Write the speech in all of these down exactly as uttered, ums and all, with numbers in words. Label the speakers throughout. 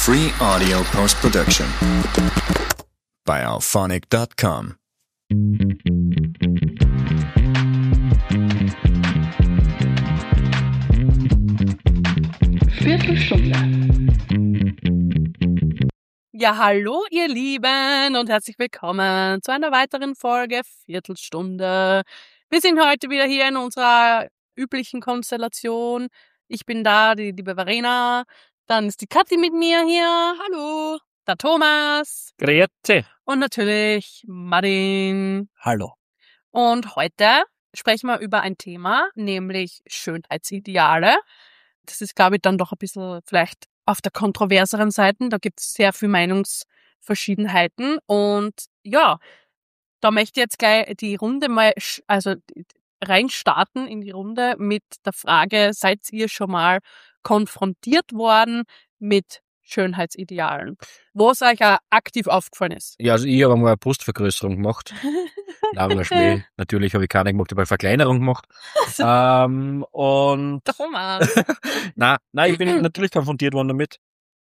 Speaker 1: Free audio post-production by alphonic dot com.
Speaker 2: Viertelstunde.
Speaker 3: Ja, hallo ihr Lieben und herzlich willkommen zu einer weiteren Folge Viertelstunde. Wir sind heute wieder hier in unserer üblichen Konstellation. Ich bin da, die liebe Verena. Dann ist die Kathi mit mir hier. Hallo. Der Thomas.
Speaker 4: Grüezi.
Speaker 3: Und natürlich Martin.
Speaker 4: Hallo.
Speaker 3: Und heute sprechen wir über ein Thema, nämlich Schönheitsideale. Das ist, glaube ich, dann doch ein bisschen vielleicht auf der kontroverseren Seite. Da gibt es sehr viel Meinungsverschiedenheiten. Und ja, da möchte ich jetzt gleich die Runde mal, also reinstarten in die Runde mit der Frage, seid ihr schon mal konfrontiert worden mit Schönheitsidealen? Wo es euch auch aktiv aufgefallen ist?
Speaker 4: Ja, also ich habe einmal eine Brustvergrößerung gemacht. Nein, war Schmäh. Natürlich habe ich keine gemacht, ich habe eine Verkleinerung gemacht. ähm, und
Speaker 3: Thomas.
Speaker 4: nein, nein, ich bin natürlich konfrontiert worden damit.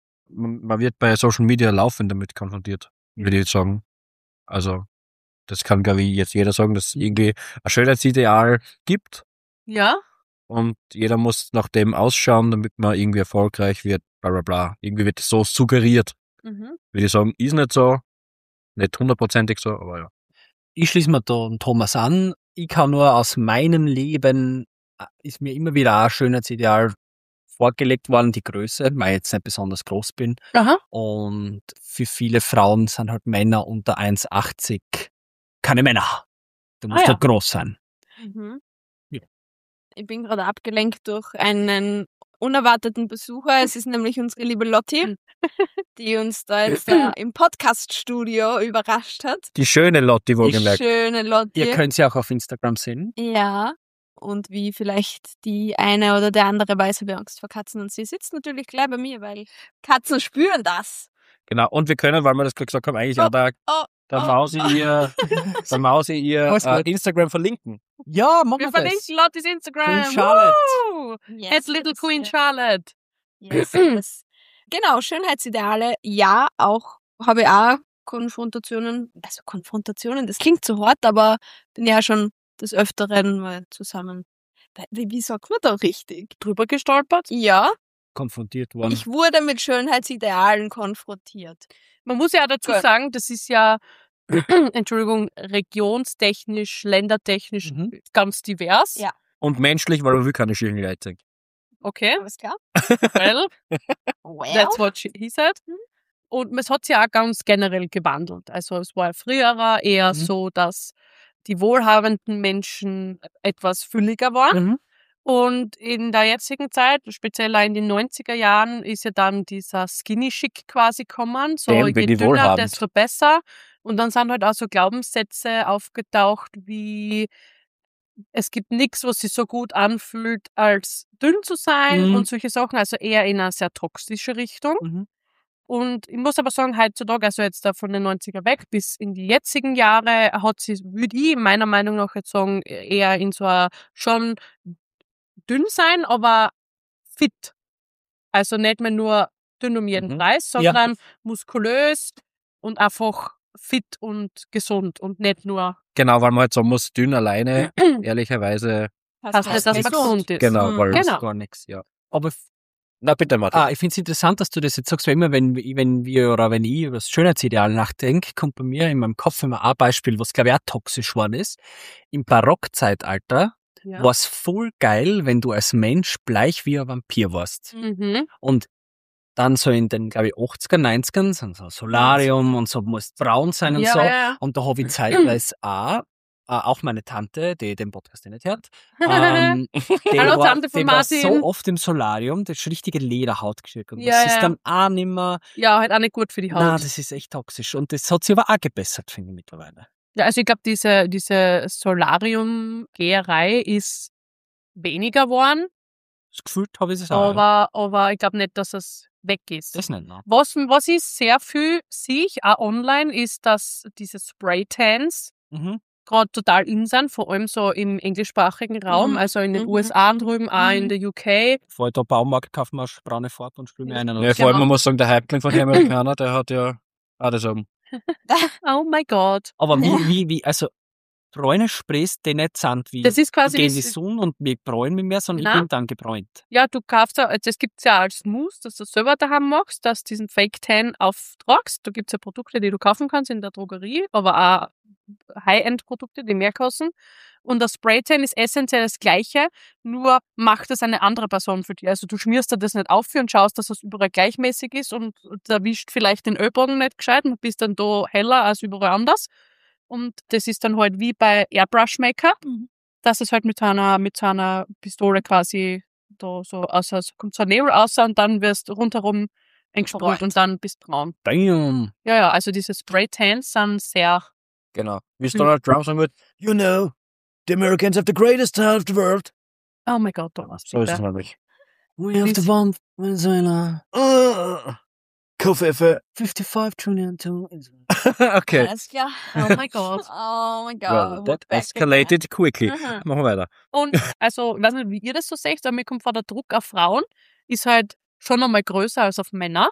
Speaker 4: Man man wird bei Social Media laufend damit konfrontiert, würde ich jetzt sagen. Also, das kann, glaube ich, jetzt jeder sagen, dass es irgendwie ein Schönheitsideal gibt.
Speaker 3: Ja?
Speaker 4: Und jeder muss nach dem ausschauen, damit man irgendwie erfolgreich wird, bla bla bla. Irgendwie wird es so suggeriert.
Speaker 3: Mhm.
Speaker 4: Würde ich sagen, ist nicht so, nicht hundertprozentig so, aber ja.
Speaker 5: Ich schließe mir da den Thomas an. Ich kann nur aus meinem Leben, äh, ist mir immer wieder ein Schönheitsideal vorgelegt worden, die Größe, weil ich jetzt nicht besonders groß bin.
Speaker 3: Aha.
Speaker 5: Und für viele Frauen sind halt Männer unter eins achtzig keine Männer. Du musst
Speaker 3: Ah, ja.
Speaker 5: halt groß sein.
Speaker 3: Mhm.
Speaker 5: Ja.
Speaker 3: Ich bin gerade abgelenkt durch einen unerwarteten Besucher. Es ist nämlich unsere liebe Lotti, die uns da jetzt äh, im Podcast-Studio überrascht hat.
Speaker 4: Die schöne Lotti,
Speaker 3: Die
Speaker 4: wohlgemerkt.
Speaker 3: schöne Lotti.
Speaker 5: Ihr könnt sie auch auf Instagram sehen.
Speaker 3: Ja. Und wie vielleicht die eine oder der andere weiß, habe ich Angst vor Katzen. Und sie sitzt natürlich gleich bei mir, weil Katzen spüren das.
Speaker 4: Genau, und wir können, weil wir das gerade gesagt haben, eigentlich
Speaker 3: Oh,
Speaker 4: auch da,
Speaker 3: Oh,
Speaker 4: der
Speaker 3: oh,
Speaker 4: Mausi ihr, der Mausi ihr
Speaker 5: Alles
Speaker 4: äh,
Speaker 5: gut.
Speaker 4: Instagram verlinken.
Speaker 5: Ja, machen
Speaker 3: wir
Speaker 5: wir das.
Speaker 3: verlinken Lottis Instagram.
Speaker 5: Queen Charlotte.
Speaker 3: Woo!
Speaker 2: Yes,
Speaker 3: At Little
Speaker 2: yes,
Speaker 3: Queen
Speaker 2: yes.
Speaker 3: Charlotte.
Speaker 2: Yes, yes.
Speaker 3: Genau, Schönheitsideale, ja, auch habe ich auch Konfrontationen, also Konfrontationen, das klingt zu hart, aber bin ja schon des Öfteren mal zusammen, wie, wie sagt man da richtig? Drüber gestolpert? Ja,
Speaker 5: Konfrontiert worden.
Speaker 3: ich wurde mit Schönheitsidealen konfrontiert. Man muss ja auch dazu
Speaker 2: Gut.
Speaker 3: sagen, das ist ja, Entschuldigung, regionstechnisch, ländertechnisch
Speaker 5: Mhm.
Speaker 3: ganz divers.
Speaker 2: Ja.
Speaker 4: Und menschlich, weil man will keine schönen Leute sehen.
Speaker 3: Okay,
Speaker 2: Alles klar?
Speaker 3: well,
Speaker 2: Well.
Speaker 3: that's what she, he said. Und es hat sich auch ganz generell gewandelt. Also es war früher eher
Speaker 5: Mhm.
Speaker 3: so, dass die wohlhabenden Menschen etwas fülliger waren.
Speaker 5: Mhm.
Speaker 3: Und in der jetzigen Zeit, speziell auch in den neunziger Jahren, ist ja dann dieser Skinny-Chic quasi gekommen. So
Speaker 4: Damn,
Speaker 3: je
Speaker 4: bin ich
Speaker 3: dünner,
Speaker 4: wohlhabend.
Speaker 3: desto besser. Und dann sind halt auch so Glaubenssätze aufgetaucht wie es gibt nichts, was sich so gut anfühlt, als dünn zu sein
Speaker 5: Mhm.
Speaker 3: und solche Sachen. Also eher in eine sehr toxische Richtung.
Speaker 5: Mhm.
Speaker 3: Und ich muss aber sagen, heutzutage, also jetzt da von den neunziger weg bis in die jetzigen Jahre, hat sie, würde ich meiner Meinung nach jetzt sagen, eher in so einer schon dünn sein, aber fit. Also nicht mehr nur dünn um jeden
Speaker 4: Mhm.
Speaker 3: Preis,
Speaker 5: Ja.
Speaker 3: sondern muskulös und einfach fit und gesund und nicht nur
Speaker 4: Genau, weil man halt sagen muss, dünn alleine, ehrlicherweise,
Speaker 3: hast nicht, dass man
Speaker 5: nichts.
Speaker 3: gesund ist.
Speaker 4: genau,
Speaker 5: Mhm.
Speaker 4: weil,
Speaker 3: Genau.
Speaker 5: Gar nichts, ja. Aber f-
Speaker 4: na bitte, Martin.
Speaker 5: Ah, ich finde es interessant, dass du das jetzt sagst, weil immer, wenn, wenn wir oder wenn ich über das Schönheitsideal nachdenke, kommt bei mir in meinem Kopf immer ein Beispiel, was glaube ich auch toxisch worden ist. Im Barockzeitalter
Speaker 3: Ja.
Speaker 5: war es voll geil, wenn du als Mensch bleich wie ein Vampir warst.
Speaker 3: Mhm.
Speaker 5: Und dann so in den, glaube ich, achtziger, neunzigern, so so Solarium und so, musst braun sein und
Speaker 3: Ja,
Speaker 5: so.
Speaker 3: ja, ja.
Speaker 5: Und da habe ich zeitweise auch, äh, auch meine Tante, die den Podcast nicht hört, ähm, die
Speaker 3: Hallo,
Speaker 5: war,
Speaker 3: Tante von
Speaker 5: die war
Speaker 3: Martin.
Speaker 5: so oft im Solarium, das ist richtige Lederhaut geschickt. Und
Speaker 3: Ja,
Speaker 5: das ist
Speaker 3: ja.
Speaker 5: dann auch nicht mehr,
Speaker 3: Ja, halt auch nicht gut für die Haut.
Speaker 5: na, das ist echt toxisch. Und das hat sich aber auch gebessert, finde ich mittlerweile.
Speaker 3: Ja, also ich glaube, diese, diese Solarium-Geherei ist weniger geworden,
Speaker 5: Das Gefühl habe ich es auch. ja.
Speaker 3: aber, aber ich glaube nicht, dass es weg ist.
Speaker 5: Das nicht, ne?
Speaker 3: Was, was ich sehr viel sehe, ich auch online, ist, dass diese Spray-Tans
Speaker 5: Mhm.
Speaker 3: gerade total in sind, vor allem so im englischsprachigen Raum,
Speaker 2: Mhm.
Speaker 3: also in den
Speaker 2: Mhm.
Speaker 3: U S A drüben, auch in
Speaker 2: Mhm.
Speaker 3: der U K.
Speaker 5: Vor allem der Baumarkt kaufen wir braune Farbe und spülen einen.
Speaker 4: Ja, vor allem,
Speaker 3: Genau.
Speaker 4: man muss sagen, der Häuptling von den Amerikanern, der hat ja auch das oben.
Speaker 3: Oh my God.
Speaker 5: Aber wie, wie, wie, also, braune Sprays, die nicht sind wie,
Speaker 3: Das ist quasi
Speaker 5: gehen die
Speaker 3: das-
Speaker 5: Sonne und wir bräunen mich mehr, sondern
Speaker 3: Nein.
Speaker 5: ich bin dann gebräunt.
Speaker 3: Ja, du kaufst ja, also es gibt's ja als Mousse, dass du selber daheim machst, dass du diesen Fake Tan auftragst. Da gibt's ja Produkte, die du kaufen kannst in der Drogerie, aber auch High-End-Produkte, die mehr kosten. Und das Spray Tan ist essentiell das Gleiche, nur macht es eine andere Person für dich. Also du schmierst dir das nicht auf und schaust, dass es überall gleichmäßig ist und erwischt vielleicht den Ölbogen nicht gescheit und bist dann da heller als überall anders. Und das ist dann halt wie bei Airbrush Maker,
Speaker 2: Mhm.
Speaker 3: dass es halt mit einer, mit so einer Pistole quasi da so aus, also kommt so ein Nebel raus und dann wirst du rundherum eingesprüht
Speaker 2: Verbräunt.
Speaker 3: und dann bist braun.
Speaker 5: Damn.
Speaker 3: Ja, ja, also diese Spray Tans sind sehr,
Speaker 4: Genau. Wie es
Speaker 3: Hm.
Speaker 4: Donald Trump sagen wird, you know, the Americans have the greatest time of the world.
Speaker 3: oh mein Gott, Thomas.
Speaker 4: So ist es
Speaker 3: bitte.
Speaker 4: nämlich.
Speaker 5: We
Speaker 3: have the
Speaker 5: bomb Venezuela.
Speaker 4: Uh, Kaffee.
Speaker 5: fifty-five trillion to
Speaker 4: Okay.
Speaker 2: Alles klar.
Speaker 3: Oh mein Gott.
Speaker 2: Oh mein Gott.
Speaker 4: Well, that
Speaker 2: Back
Speaker 4: escalated quickly.
Speaker 2: Mhm.
Speaker 4: Machen wir weiter.
Speaker 3: Und also, ich weiß nicht, wie ihr das so seht, aber mir kommt vor, der Druck auf Frauen ist halt schon einmal größer als auf Männer.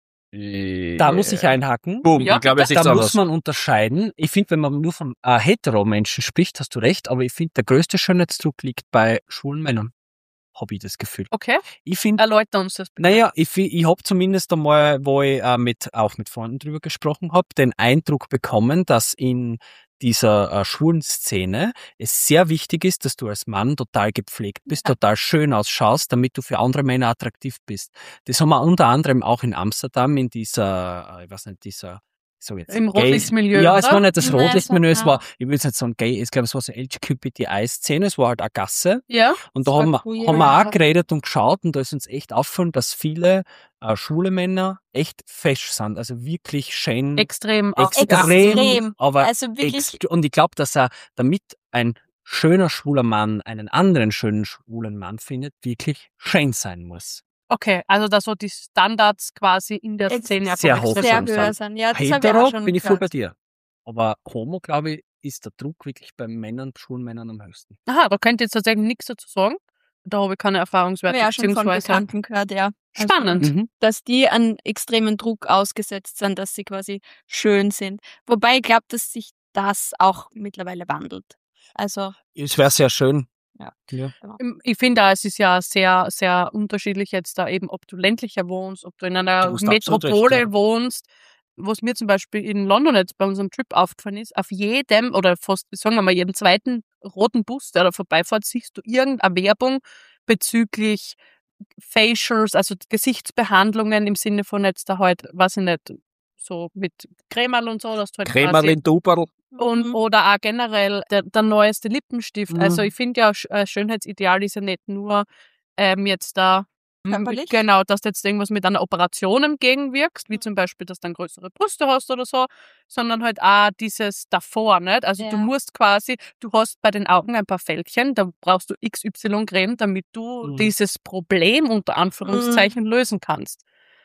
Speaker 5: Da muss ich einhaken.
Speaker 4: Boom,
Speaker 3: Ja,
Speaker 4: ich glaube, es
Speaker 5: Da
Speaker 4: ist
Speaker 5: muss
Speaker 4: anders.
Speaker 5: man unterscheiden. Ich finde, wenn man nur von äh, Hetero-Menschen spricht, hast du recht, aber ich finde, der größte Schönheitsdruck liegt bei schwulen Männern. Habe ich das Gefühl.
Speaker 3: Okay,
Speaker 5: Ich finde,
Speaker 3: erläuter uns das bitte.
Speaker 5: naja, ich, fi- ich habe zumindest einmal, wo ich äh, mit, auch mit Freunden drüber gesprochen habe, den Eindruck bekommen, dass in dieser äh, schwulen Szene es sehr wichtig ist, dass du als Mann total gepflegt bist, total schön ausschaust, damit du für andere Männer attraktiv bist. Das haben wir unter anderem auch in Amsterdam in dieser, äh, ich weiß nicht, dieser, so jetzt.
Speaker 3: Im
Speaker 5: Gay-
Speaker 3: Rotlichtsmilieu,
Speaker 5: Ja, es
Speaker 3: oder?
Speaker 5: war nicht das
Speaker 2: Nein,
Speaker 5: Rotlichtmilieu,
Speaker 2: es
Speaker 5: es
Speaker 2: war-
Speaker 5: war, ich will jetzt nicht sagen gay, ich glaube, es war so L G B T I-Szene, es war halt eine Gasse.
Speaker 3: Ja,
Speaker 5: Und
Speaker 2: Es
Speaker 5: da
Speaker 2: war
Speaker 5: haben wir,
Speaker 2: queer,
Speaker 5: haben wir auch
Speaker 2: ja.
Speaker 5: geredet und geschaut und da ist uns echt aufgefallen, dass viele äh, schwule Männer echt fesch sind. Also wirklich schön,
Speaker 3: extrem.
Speaker 2: Auch
Speaker 5: extrem,
Speaker 2: extrem.
Speaker 5: aber
Speaker 2: Also wirklich,
Speaker 5: extre- und ich glaube, dass er, damit ein schöner schwuler Mann einen anderen schönen schwulen Mann findet, wirklich schön sein muss.
Speaker 3: Okay, also da so die Standards quasi in der
Speaker 2: Ex-
Speaker 3: Szene einfach
Speaker 5: sehr
Speaker 3: extrem
Speaker 5: hoch
Speaker 2: sehr
Speaker 3: sind.
Speaker 5: sind.
Speaker 2: höher sind. Ja, das habe ich auch
Speaker 5: Hetero
Speaker 2: schon
Speaker 5: bin ich voll
Speaker 2: gehört.
Speaker 5: bei dir. Aber Homo, glaube ich, ist der Druck wirklich bei Männern, schwulen Männern am höchsten.
Speaker 3: Aha, da könnt ihr jetzt tatsächlich nichts dazu sagen. Da habe ich keine
Speaker 2: Habe
Speaker 3: Erfahrungswerte.
Speaker 2: ich auch schon von
Speaker 3: beziehungsweise-
Speaker 2: Bekannten gehört, ja. Also,
Speaker 3: Spannend.
Speaker 5: Mhm.
Speaker 2: dass die an extremen Druck ausgesetzt sind, dass sie quasi schön sind. Wobei ich glaube, dass sich das auch mittlerweile wandelt. Also,
Speaker 5: Es wäre sehr schön.
Speaker 2: Ja.
Speaker 5: Ja.
Speaker 3: Ich finde, auch, es ist ja sehr, sehr unterschiedlich jetzt da eben, ob du ländlicher wohnst, ob du in einer
Speaker 5: Du hast absolut
Speaker 3: Metropole
Speaker 5: recht, ja.
Speaker 3: wohnst. Was mir zum Beispiel in London jetzt bei unserem Trip aufgefallen ist, auf jedem oder fast, sagen wir mal, jedem zweiten roten Bus, der da vorbeifährt, siehst du irgendeine Werbung bezüglich Facials, also Gesichtsbehandlungen im Sinne von jetzt da halt, weiß ich nicht, so mit Cremerl und so, dass du halt quasi-
Speaker 4: Krämerlin, Duperl.
Speaker 3: und
Speaker 2: mhm.
Speaker 3: oder auch generell der, der neueste Lippenstift.
Speaker 5: Mhm.
Speaker 3: Also ich finde ja, Sch- äh, Schönheitsideal ist ja nicht nur ähm, jetzt da
Speaker 2: Körperlich?
Speaker 3: genau, dass du jetzt irgendwas mit einer Operation entgegenwirkst, wie zum Beispiel, dass du dann größere Brüste hast oder so, sondern halt auch dieses davor, nicht? Also du
Speaker 2: Ja.
Speaker 3: musst quasi, du hast bei den Augen ein paar Fältchen, da brauchst du X Y-Creme, damit du
Speaker 5: Mhm.
Speaker 3: dieses Problem unter Anführungszeichen lösen kannst.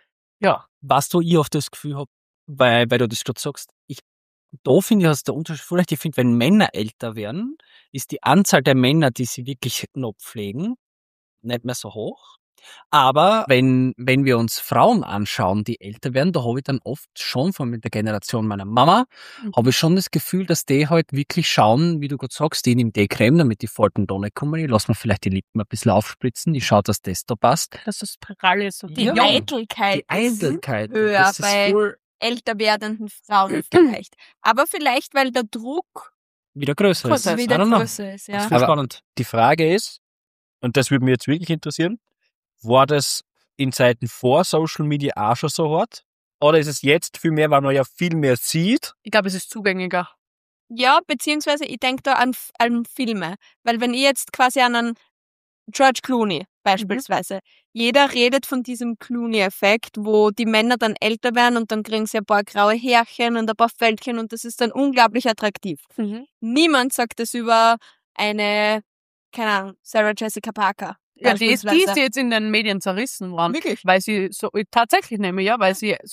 Speaker 3: Ja.
Speaker 5: Was du ich oft das Gefühl habe, weil, weil du das gerade sagst, ich, da finde ich, dass der Unterschied vielleicht, ich finde, wenn Männer älter werden, ist die Anzahl der Männer, die sie wirklich noch pflegen, nicht mehr so hoch. Aber wenn, wenn wir uns Frauen anschauen, die älter werden, da habe ich dann oft schon von mit der Generation meiner Mama,
Speaker 3: Mhm.
Speaker 5: habe ich schon das Gefühl, dass die halt wirklich schauen, wie du gerade sagst, die nimmt die Creme, damit die Falten da nicht kommen. Ich lasse mir vielleicht die Lippen ein bisschen aufspritzen. Ich schaue, dass das da passt.
Speaker 3: Dass das Pralle so
Speaker 2: Die
Speaker 5: Ja.
Speaker 2: Eitelkeit
Speaker 5: Die
Speaker 2: ist
Speaker 5: Eitelkeit.
Speaker 2: höher
Speaker 5: das ist
Speaker 2: bei
Speaker 5: voll
Speaker 2: älter werdenden Frauen vielleicht. Aber vielleicht, weil der Druck
Speaker 5: wieder größer ist.
Speaker 3: Größer ist,
Speaker 5: I
Speaker 2: wieder
Speaker 5: don't know.
Speaker 2: größer ist.
Speaker 5: Das
Speaker 2: Ja.
Speaker 5: ist voll
Speaker 4: Aber-
Speaker 5: spannend.
Speaker 4: Die Frage ist, und das würde mich jetzt wirklich interessieren, war das in Zeiten vor Social Media auch schon so hart? Oder ist es jetzt viel mehr, weil man ja viel mehr sieht?
Speaker 3: Ich glaube, es ist zugänglicher.
Speaker 2: Ja, beziehungsweise ich denke da an, an Filme. Weil wenn ich jetzt quasi an einen George Clooney beispielsweise, jeder redet von diesem Clooney-Effekt, wo die Männer dann älter werden und dann kriegen sie ein paar graue Härchen und ein paar Fältchen und das ist dann unglaublich attraktiv. Niemand sagt das über eine, keine Ahnung, Sarah Jessica Parker.
Speaker 3: Ja, die ist, die ist
Speaker 2: beispielsweise.
Speaker 3: jetzt in den Medien zerrissen worden.
Speaker 2: Wirklich?
Speaker 3: Weil sie so, tatsächlich nämlich, ja, weil sie so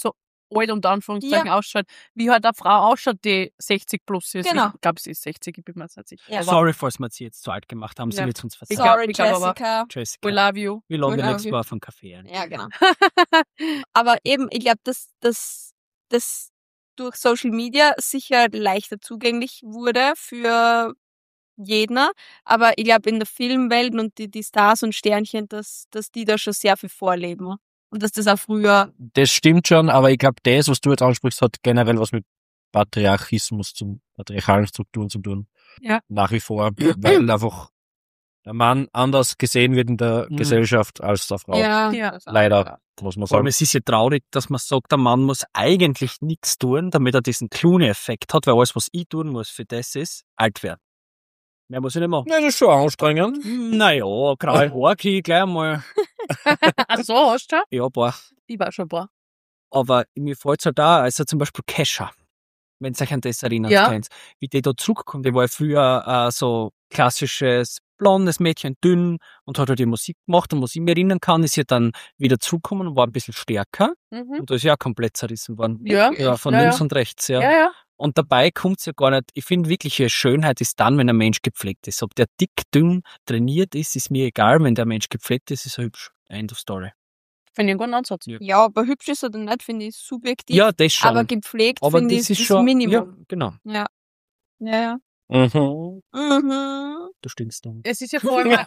Speaker 3: alt unter Anführungszeichen ausschaut, wie halt eine Frau ausschaut, die sechzig plus ist.
Speaker 2: Genau.
Speaker 3: Ich glaube, sie ist sechzig, ich bin mir nicht sicher.
Speaker 2: Ja.
Speaker 3: Aber
Speaker 5: Sorry, falls wir sie jetzt zu alt gemacht haben. Sie
Speaker 3: Ja.
Speaker 5: wird uns
Speaker 3: Ich
Speaker 5: verzeihen.
Speaker 3: glaub-
Speaker 2: Sorry,
Speaker 3: ich glaub aber-
Speaker 2: Jessica.
Speaker 5: Jessica,
Speaker 3: we love you.
Speaker 5: we love
Speaker 2: we
Speaker 5: you
Speaker 2: love
Speaker 5: next
Speaker 2: you.
Speaker 5: Mal auf einen Kaffee ein.
Speaker 2: Ja, genau. Aber eben, ich glaube, dass das das durch Social Media sicher leichter zugänglich wurde für jeden. Aber ich glaube, in der Filmwelt und die, die Stars und Sternchen, dass, dass die da schon sehr viel vorleben. Und dass das auch früher...
Speaker 4: Das stimmt schon, aber ich glaube, das, was du jetzt ansprichst, hat generell was mit Patriarchismus, zum patriarchalen Strukturen zu tun.
Speaker 3: Ja.
Speaker 4: Nach wie vor, weil einfach der Mann anders gesehen wird in der
Speaker 5: Mhm.
Speaker 4: Gesellschaft als der Frau.
Speaker 2: Ja,
Speaker 3: Ja.
Speaker 2: das auch,
Speaker 4: Leider,
Speaker 2: ja.
Speaker 4: muss man
Speaker 5: Vor allem,
Speaker 4: sagen.
Speaker 5: es ist ja traurig, dass man sagt, der Mann muss eigentlich nichts tun, damit er diesen Clooney-Effekt hat, weil alles, was ich tun muss für das ist, alt werden. Mehr muss ich nicht machen.
Speaker 4: Ja, das ist schon anstrengend.
Speaker 5: Naja, graue Haare kriege ich gleich einmal.
Speaker 3: Ach so, hast du schon?
Speaker 5: Ja, boah.
Speaker 3: Ich war schon ein paar.
Speaker 5: Aber mir fällt es halt auch, also zum Beispiel Kesha, wenn ihr euch an das erinnert,
Speaker 3: Ja.
Speaker 5: kennt, wie die da zurückkommt. Die war ja früher äh, so klassisches blondes Mädchen, dünn und hat halt die Musik gemacht. Und was ich mir erinnern kann, ist sie dann wieder zurückgekommen und war ein bisschen stärker.
Speaker 3: Mhm.
Speaker 5: Und da ist ja auch komplett zerrissen worden.
Speaker 3: Ja.
Speaker 5: Ja, von
Speaker 3: Ja,
Speaker 5: links
Speaker 3: ja.
Speaker 5: und rechts, ja.
Speaker 3: Ja, ja.
Speaker 5: Und dabei kommt's ja gar nicht, ich finde wirkliche Schönheit ist dann, wenn ein Mensch gepflegt ist. Ob der dick, dünn, trainiert ist, ist mir egal. Wenn der Mensch gepflegt ist, ist er hübsch. End of story.
Speaker 3: Finde ich einen guten Ansatz.
Speaker 5: Ja.
Speaker 2: Ja, aber hübsch ist er dann nicht, finde ich subjektiv.
Speaker 5: Ja, das schon.
Speaker 2: aber gepflegt
Speaker 5: Aber
Speaker 2: finde
Speaker 5: das
Speaker 2: ich
Speaker 5: ist
Speaker 2: das
Speaker 5: schon,
Speaker 2: Minimum.
Speaker 5: ja, genau.
Speaker 2: Ja. Ja, ja.
Speaker 4: Mhm.
Speaker 2: Mhm.
Speaker 5: Du stinkst dann.
Speaker 3: Es ist ja vor allem,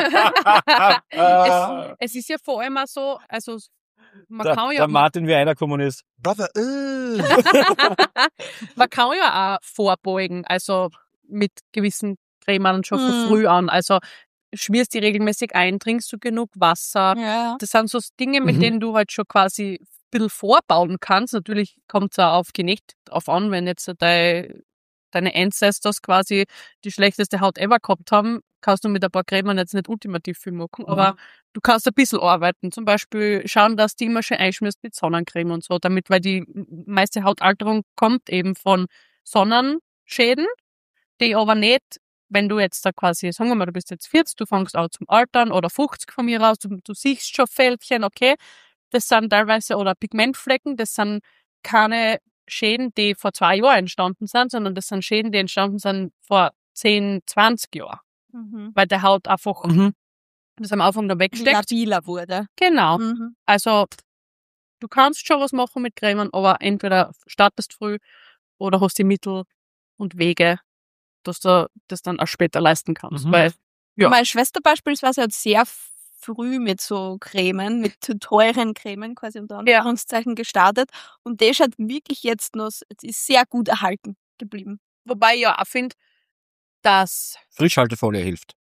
Speaker 3: es, es ist ja vor allem auch so, also man
Speaker 4: der,
Speaker 3: kann ja,
Speaker 4: der Martin wie einer Kommunist.
Speaker 1: Brother, uh.
Speaker 3: man kann ja auch vorbeugen, also mit gewissen Cremen schon von
Speaker 2: Mhm.
Speaker 3: früh an. Also schmierst die regelmäßig ein, trinkst du genug Wasser.
Speaker 2: Ja.
Speaker 3: Das sind so Dinge, mit
Speaker 5: Mhm.
Speaker 3: denen du halt schon quasi ein bisschen vorbauen kannst. Natürlich kommt es auch auf Genick drauf an, wenn jetzt dein, deine Ancestors quasi die schlechteste Haut ever gehabt haben, kannst du mit ein paar Cremen jetzt nicht ultimativ viel machen, aber du kannst ein bisschen arbeiten. Zum Beispiel schauen, dass du immer schön einschmierst mit Sonnencreme und so, damit, weil die meiste Hautalterung kommt eben von Sonnenschäden, die aber nicht, wenn du jetzt da quasi, sagen wir mal, du bist jetzt vierzig, du fängst auch zum Altern oder fünfzig von mir aus, du, du siehst schon Fältchen, okay, das sind teilweise, oder Pigmentflecken, das sind keine Schäden, die vor zwei Jahren entstanden sind, sondern das sind Schäden, die entstanden sind vor zehn, zwanzig Jahren,
Speaker 2: Mhm.
Speaker 3: weil der Haut einfach
Speaker 5: Mhm.
Speaker 3: das am Anfang da wegsteckt.
Speaker 2: Labiler wurde.
Speaker 3: Genau.
Speaker 2: Mhm.
Speaker 3: Also, du kannst schon was machen mit Cremen, aber entweder startest früh oder hast die Mittel und Wege, dass du das dann auch später leisten kannst.
Speaker 5: Mhm.
Speaker 3: Weil, ja.
Speaker 2: Meine Schwester beispielsweise hat sehr früh mit so Cremen, mit teuren Cremen quasi unter Anführungszeichen gestartet und das hat wirklich jetzt noch, es ist sehr gut erhalten geblieben.
Speaker 3: Wobei ich ja auch finde, dass,
Speaker 4: Frischhaltefolie hilft.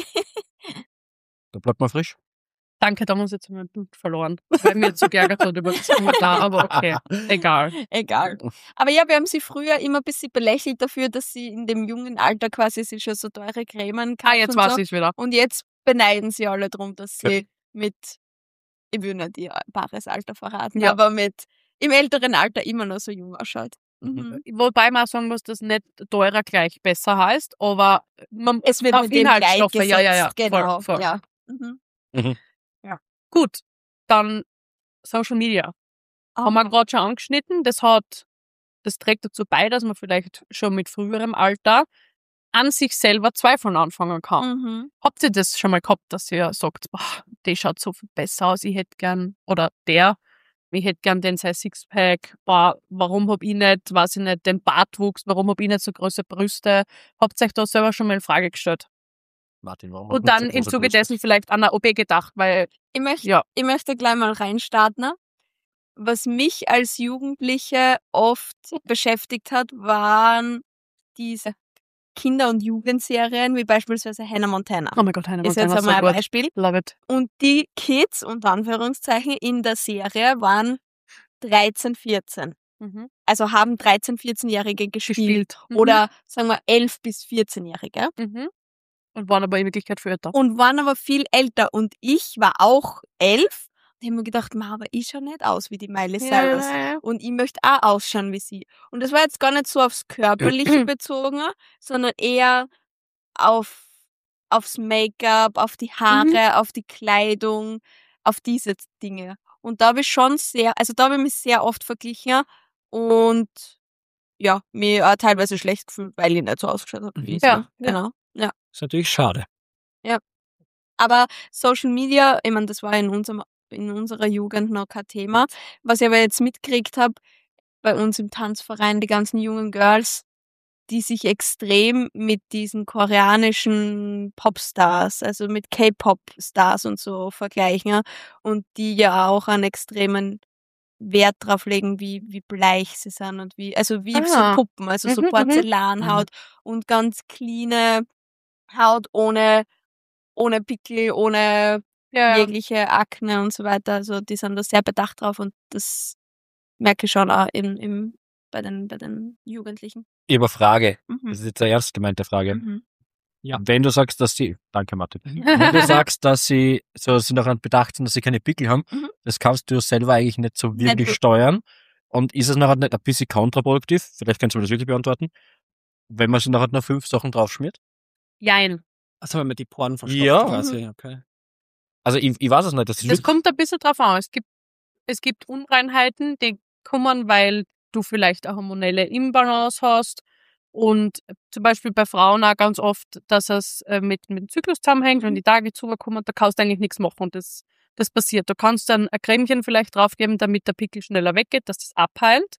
Speaker 4: Da bleibt man frisch.
Speaker 3: danke, da haben wir uns jetzt mein Blut verloren, weil mir zu geärgert hat über das Kommentar, aber okay, egal.
Speaker 2: Egal. Aber ja, wir haben sie früher immer ein bisschen belächelt dafür, dass sie in dem jungen Alter quasi sich schon so teure Cremen kaufen
Speaker 3: Ah, jetzt
Speaker 2: und
Speaker 3: weiß
Speaker 2: so.
Speaker 3: ich es wieder.
Speaker 2: Und jetzt beneiden sie alle drum, dass sie
Speaker 4: Ja.
Speaker 2: mit, ich will nicht ihr bares Alter verraten,
Speaker 3: Ja.
Speaker 2: aber mit im älteren Alter immer noch so jung ausschaut. Mhm.
Speaker 3: Wobei man auch sagen muss, dass nicht teurer gleich besser heißt, aber man,
Speaker 2: Es wird
Speaker 3: auf
Speaker 2: mit dem
Speaker 3: Inhaltsstoffe,
Speaker 2: gleichgesetzt,
Speaker 3: ja, ja, ja,
Speaker 2: genau.
Speaker 3: voll, voll.
Speaker 2: Ja. Mhm.
Speaker 3: Gut, dann Social Media. Haben wir gerade schon angeschnitten. Das hat, das trägt dazu bei, dass man vielleicht schon mit früherem Alter an sich selber zweifeln anfangen kann.
Speaker 2: Mhm.
Speaker 3: Habt ihr das schon mal gehabt, dass ihr sagt, boah, der schaut so viel besser aus, ich hätte gern, oder der, ich hätte gern den sein Sixpack, boah, warum hab ich nicht, weiß ich nicht, den Bartwuchs, warum hab ich nicht so große Brüste? Habt ihr euch da selber schon mal in Frage gestellt?
Speaker 4: Martin, warum
Speaker 3: Und dann im Zuge dessen vielleicht an eine O P gedacht, weil,
Speaker 2: Ich möchte,
Speaker 3: ja,
Speaker 2: ich möchte gleich mal reinstarten. Was mich als Jugendliche oft beschäftigt hat, waren diese Kinder- und Jugendserien, wie beispielsweise Hannah Montana.
Speaker 3: oh mein Gott, Hannah
Speaker 2: Ist jetzt
Speaker 3: Montana,
Speaker 2: einmal
Speaker 3: so
Speaker 2: ein
Speaker 3: gut.
Speaker 2: Beispiel.
Speaker 3: Love it.
Speaker 2: Und die Kids, unter Anführungszeichen, in der Serie waren dreizehn, vierzehn.
Speaker 3: Mhm.
Speaker 2: Also haben dreizehn-, vierzehnjährige gespielt.
Speaker 3: Gespielt. Mhm.
Speaker 2: Oder sagen wir elf- bis vierzehnjährige.
Speaker 3: Mhm. Und waren aber in Wirklichkeit für älter.
Speaker 2: Und waren aber viel älter. Und ich war auch elf. Und ich habe mir gedacht, ma, aber ich schau nicht aus wie die Miley Cyrus.
Speaker 3: Ja.
Speaker 2: Und ich möchte auch ausschauen wie sie. Und das war jetzt gar nicht so aufs Körperliche bezogen, sondern eher auf, aufs Make-up, auf die Haare, auf die Kleidung, auf diese Dinge. Und da habe ich schon sehr, also da habe ich mich sehr oft verglichen und ja, mir auch teilweise schlecht gefühlt, weil ich nicht so ausgeschaut habe wie ich.
Speaker 3: Ja,
Speaker 2: Genau. Ja.
Speaker 5: ist natürlich schade.
Speaker 2: Aber Social Media, ich meine, das war in unserem, in unserer Jugend noch kein Thema. Was ich aber jetzt mitgekriegt habe, bei uns im Tanzverein, die ganzen jungen Girls, die sich extrem mit diesen koreanischen Popstars, also mit K-Pop-Stars und so vergleichen, ja, und die ja auch einen extremen Wert drauf legen, wie, wie bleich sie sind und wie, also wie
Speaker 3: Ah.
Speaker 2: so Puppen, also so
Speaker 3: Mhm, mhm.
Speaker 2: Porzellanhaut und ganz cleane Haut ohne, ohne Pickel, ohne
Speaker 3: Ja, ja.
Speaker 2: jegliche Akne und so weiter. Also die sind da sehr bedacht drauf und das merke ich schon auch im, im, bei, den, bei den Jugendlichen.
Speaker 4: Ich habe eine Frage.
Speaker 2: Mhm.
Speaker 4: Das ist jetzt eine ernst gemeinte Frage.
Speaker 2: Mhm.
Speaker 5: Ja.
Speaker 4: Wenn du sagst, dass sie, danke Martin, wenn du sagst, dass sie so sind daran bedacht sind, dass sie keine Pickel haben,
Speaker 2: Mhm.
Speaker 4: das kannst du selber eigentlich nicht so
Speaker 2: Nicht
Speaker 4: wirklich
Speaker 2: so-
Speaker 4: steuern. Und ist es nachher nicht ein bisschen kontraproduktiv? Vielleicht kannst du mir das wirklich beantworten. Wenn man sich nachher noch fünf Sachen draufschmiert?
Speaker 3: Jein.
Speaker 5: Also wenn man die Poren verstopft
Speaker 4: Ja.
Speaker 5: quasi, okay.
Speaker 4: Also ich, ich weiß es nicht. Das ist
Speaker 3: Das
Speaker 4: wirklich-
Speaker 3: kommt ein bisschen drauf an. Es gibt, es gibt Unreinheiten, die kommen, weil du vielleicht eine hormonelle Imbalance hast. Und zum Beispiel bei Frauen auch ganz oft, dass es äh, mit, mit dem Zyklus zusammenhängt, wenn die Tage zukommen, da kannst du eigentlich nichts machen und das, das passiert. Du kannst dann ein Cremchen vielleicht draufgeben, damit der Pickel schneller weggeht, dass das abheilt.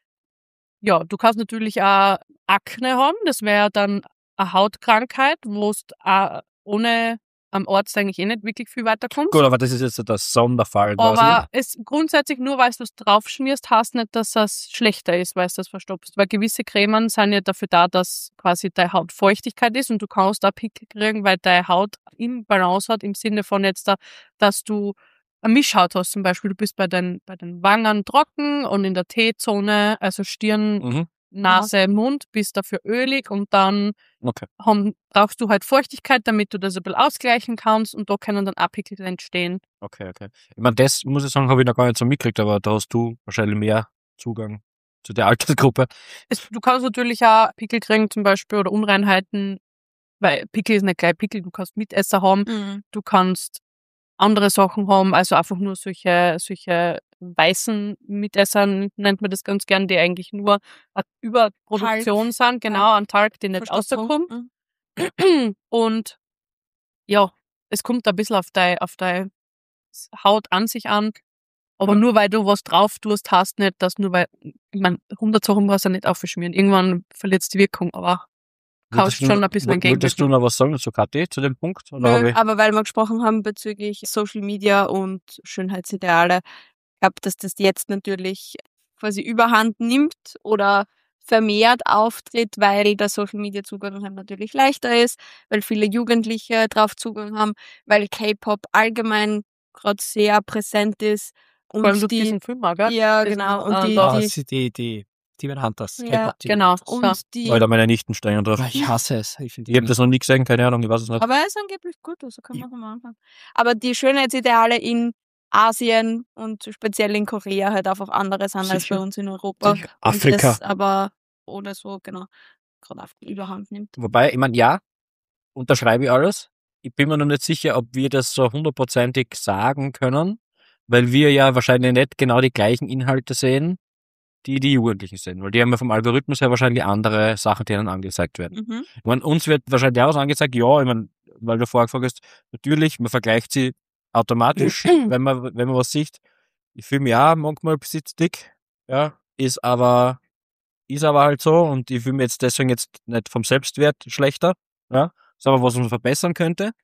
Speaker 3: Ja, du kannst natürlich auch Akne haben, das wäre dann eine Hautkrankheit, wo du auch ohne am Arzt eigentlich eh nicht wirklich viel weiterkommst.
Speaker 4: Gut, aber das ist jetzt der Sonderfall quasi.
Speaker 3: Aber es grundsätzlich nur, weil du es draufschmierst, heißt nicht, dass es schlechter ist, weil du das verstopfst. Weil gewisse Cremen sind ja dafür da, dass quasi deine Haut Feuchtigkeit ist und du kannst auch Pickel kriegen, weil deine Haut im Balance hat, im Sinne von jetzt da, dass du eine Mischhaut hast. Zum Beispiel, du bist bei den, bei den Wangen trocken und in der T-Zone, also Stirn,
Speaker 4: Mhm.
Speaker 3: Nase, Mund, bist dafür ölig und dann
Speaker 4: Okay.
Speaker 3: haben, brauchst du halt Feuchtigkeit, damit du das ein bisschen ausgleichen kannst und da können dann auch Pickel entstehen.
Speaker 4: Okay, okay. Ich meine, das muss ich sagen, habe ich noch gar nicht so mitgekriegt, aber da hast du wahrscheinlich mehr Zugang zu der Altersgruppe.
Speaker 3: Es, du kannst natürlich auch Pickel kriegen zum Beispiel oder Unreinheiten, weil Pickel ist nicht gleich Pickel, du kannst Mitesser haben,
Speaker 2: Mhm.
Speaker 3: du kannst andere Sachen haben, also einfach nur solche, solche weißen Mitesser nennt man das ganz gern, die eigentlich nur eine Überproduktion sind, genau, an Talg, die nicht
Speaker 2: Verstopfung.
Speaker 3: rauskommt.
Speaker 2: Mhm.
Speaker 3: Und ja, es kommt ein bisschen auf deine auf deine Haut an sich an. Aber nur weil du was drauf tust, heißt nicht, dass nur weil, ich meine, hundert Sachen brauchst du nicht aufschmieren. Irgendwann verliert es die Wirkung, aber kannst
Speaker 4: Wolltest du-
Speaker 3: schon ein bisschen
Speaker 4: woll- Wolltest du
Speaker 3: entgegenwirken.
Speaker 4: noch was sagen zu K T, zu dem Punkt? Oder
Speaker 2: Nö,
Speaker 4: habe ich-
Speaker 2: aber weil wir gesprochen haben bezüglich Social Media und Schönheitsideale, ich glaube, dass das jetzt natürlich quasi überhand nimmt oder vermehrt auftritt, weil der Social Media Zugang halt natürlich leichter ist, weil viele Jugendliche drauf Zugang haben, weil K-Pop allgemein gerade sehr präsent ist und
Speaker 3: Vor allem durch
Speaker 2: die,
Speaker 3: diesen Film auch, gell?
Speaker 2: ja
Speaker 3: Diesen,
Speaker 2: genau, und
Speaker 3: äh,
Speaker 2: die,
Speaker 3: da-
Speaker 5: Ah,
Speaker 2: die,
Speaker 5: sie- die, die, Demon Hunters.
Speaker 2: Ja,
Speaker 5: K-Pop Demon
Speaker 3: genau.
Speaker 5: Hunters.
Speaker 2: und
Speaker 3: Ja.
Speaker 2: die,
Speaker 4: Weil da meine Nichten stehen drauf.
Speaker 5: Aber ich hasse es. Ich finde
Speaker 4: Ich habe das noch nie gesehen, keine Ahnung, ich weiß es nicht.
Speaker 2: aber er ist angeblich gut, also kann man auch mal anfangen. Aber die Schönheitsideale in Asien und speziell in Korea halt einfach andere sind als
Speaker 5: Sicher.
Speaker 2: bei uns in Europa.
Speaker 5: Sicher.
Speaker 2: Und
Speaker 5: Afrika.
Speaker 2: Das aber oder so, genau, gerade auf die Überhand nimmt.
Speaker 4: Wobei, ich meine, ja, unterschreibe ich alles. Ich bin mir noch nicht sicher, ob wir das so hundertprozentig sagen können, weil wir ja wahrscheinlich nicht genau die gleichen Inhalte sehen, die die Jugendlichen sehen. Weil die haben ja vom Algorithmus her wahrscheinlich andere Sachen, die ihnen angezeigt werden.
Speaker 2: Mhm.
Speaker 4: Ich meine, uns wird wahrscheinlich auch was angezeigt, ja, ich meine, weil du vorher gefragt hast, natürlich, man vergleicht sie automatisch, wenn man, wenn man was sieht. Ich fühle mich auch manchmal ein bisschen dick, ja, ist aber, ist aber halt so und ich fühle mich jetzt deswegen jetzt nicht vom Selbstwert schlechter, ja, ist aber was man verbessern könnte.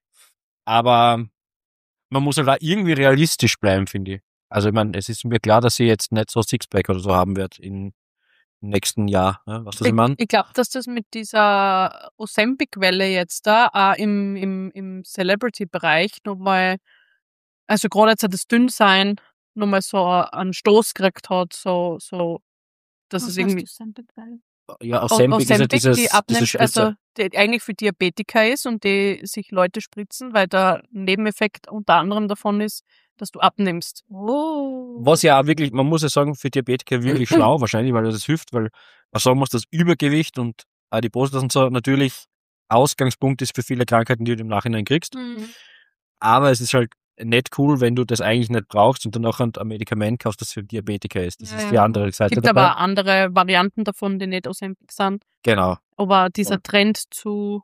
Speaker 4: Aber man muss halt auch irgendwie realistisch bleiben, finde ich. Also ich meine, es ist mir klar, dass ich jetzt nicht so Sixpack oder so haben wird im nächsten Jahr, ja, was das ich meine?
Speaker 3: Ich, ich glaube, dass das mit dieser Ozempic-Welle jetzt da auch im, im, im Celebrity-Bereich nochmal, also gerade jetzt hat das Dünnsein nochmal so einen Stoß gekriegt hat, so, so, dass
Speaker 2: Was
Speaker 3: es
Speaker 2: hast
Speaker 3: irgendwie
Speaker 2: du, Sandball?
Speaker 4: Ja, Ozempic ist ja
Speaker 3: Ozempic,
Speaker 4: dieses,
Speaker 3: die
Speaker 4: diese
Speaker 3: abnimmst,
Speaker 4: Spritze.
Speaker 3: also die eigentlich für Diabetiker ist und die sich Leute spritzen, weil der Nebeneffekt unter anderem davon ist, dass du abnimmst.
Speaker 2: Oh.
Speaker 4: Was ja auch wirklich, man muss ja sagen, für Diabetiker wirklich schlau wahrscheinlich, weil das hilft, weil man sagen muss, dass Übergewicht und Adipositas und so natürlich Ausgangspunkt ist für viele Krankheiten, die du im Nachhinein kriegst.
Speaker 2: Mhm.
Speaker 4: Aber es ist halt nicht cool, wenn du das eigentlich nicht brauchst und dann auch ein Medikament kaufst, das für Diabetiker ist. Das
Speaker 2: Ja,
Speaker 4: ist
Speaker 2: ja.
Speaker 4: die andere
Speaker 3: Es
Speaker 4: Seite
Speaker 3: gibt
Speaker 4: dabei.
Speaker 3: aber andere Varianten davon, die nicht Ozempic sind.
Speaker 4: Genau.
Speaker 3: Aber dieser
Speaker 4: Und-
Speaker 3: Trend zu,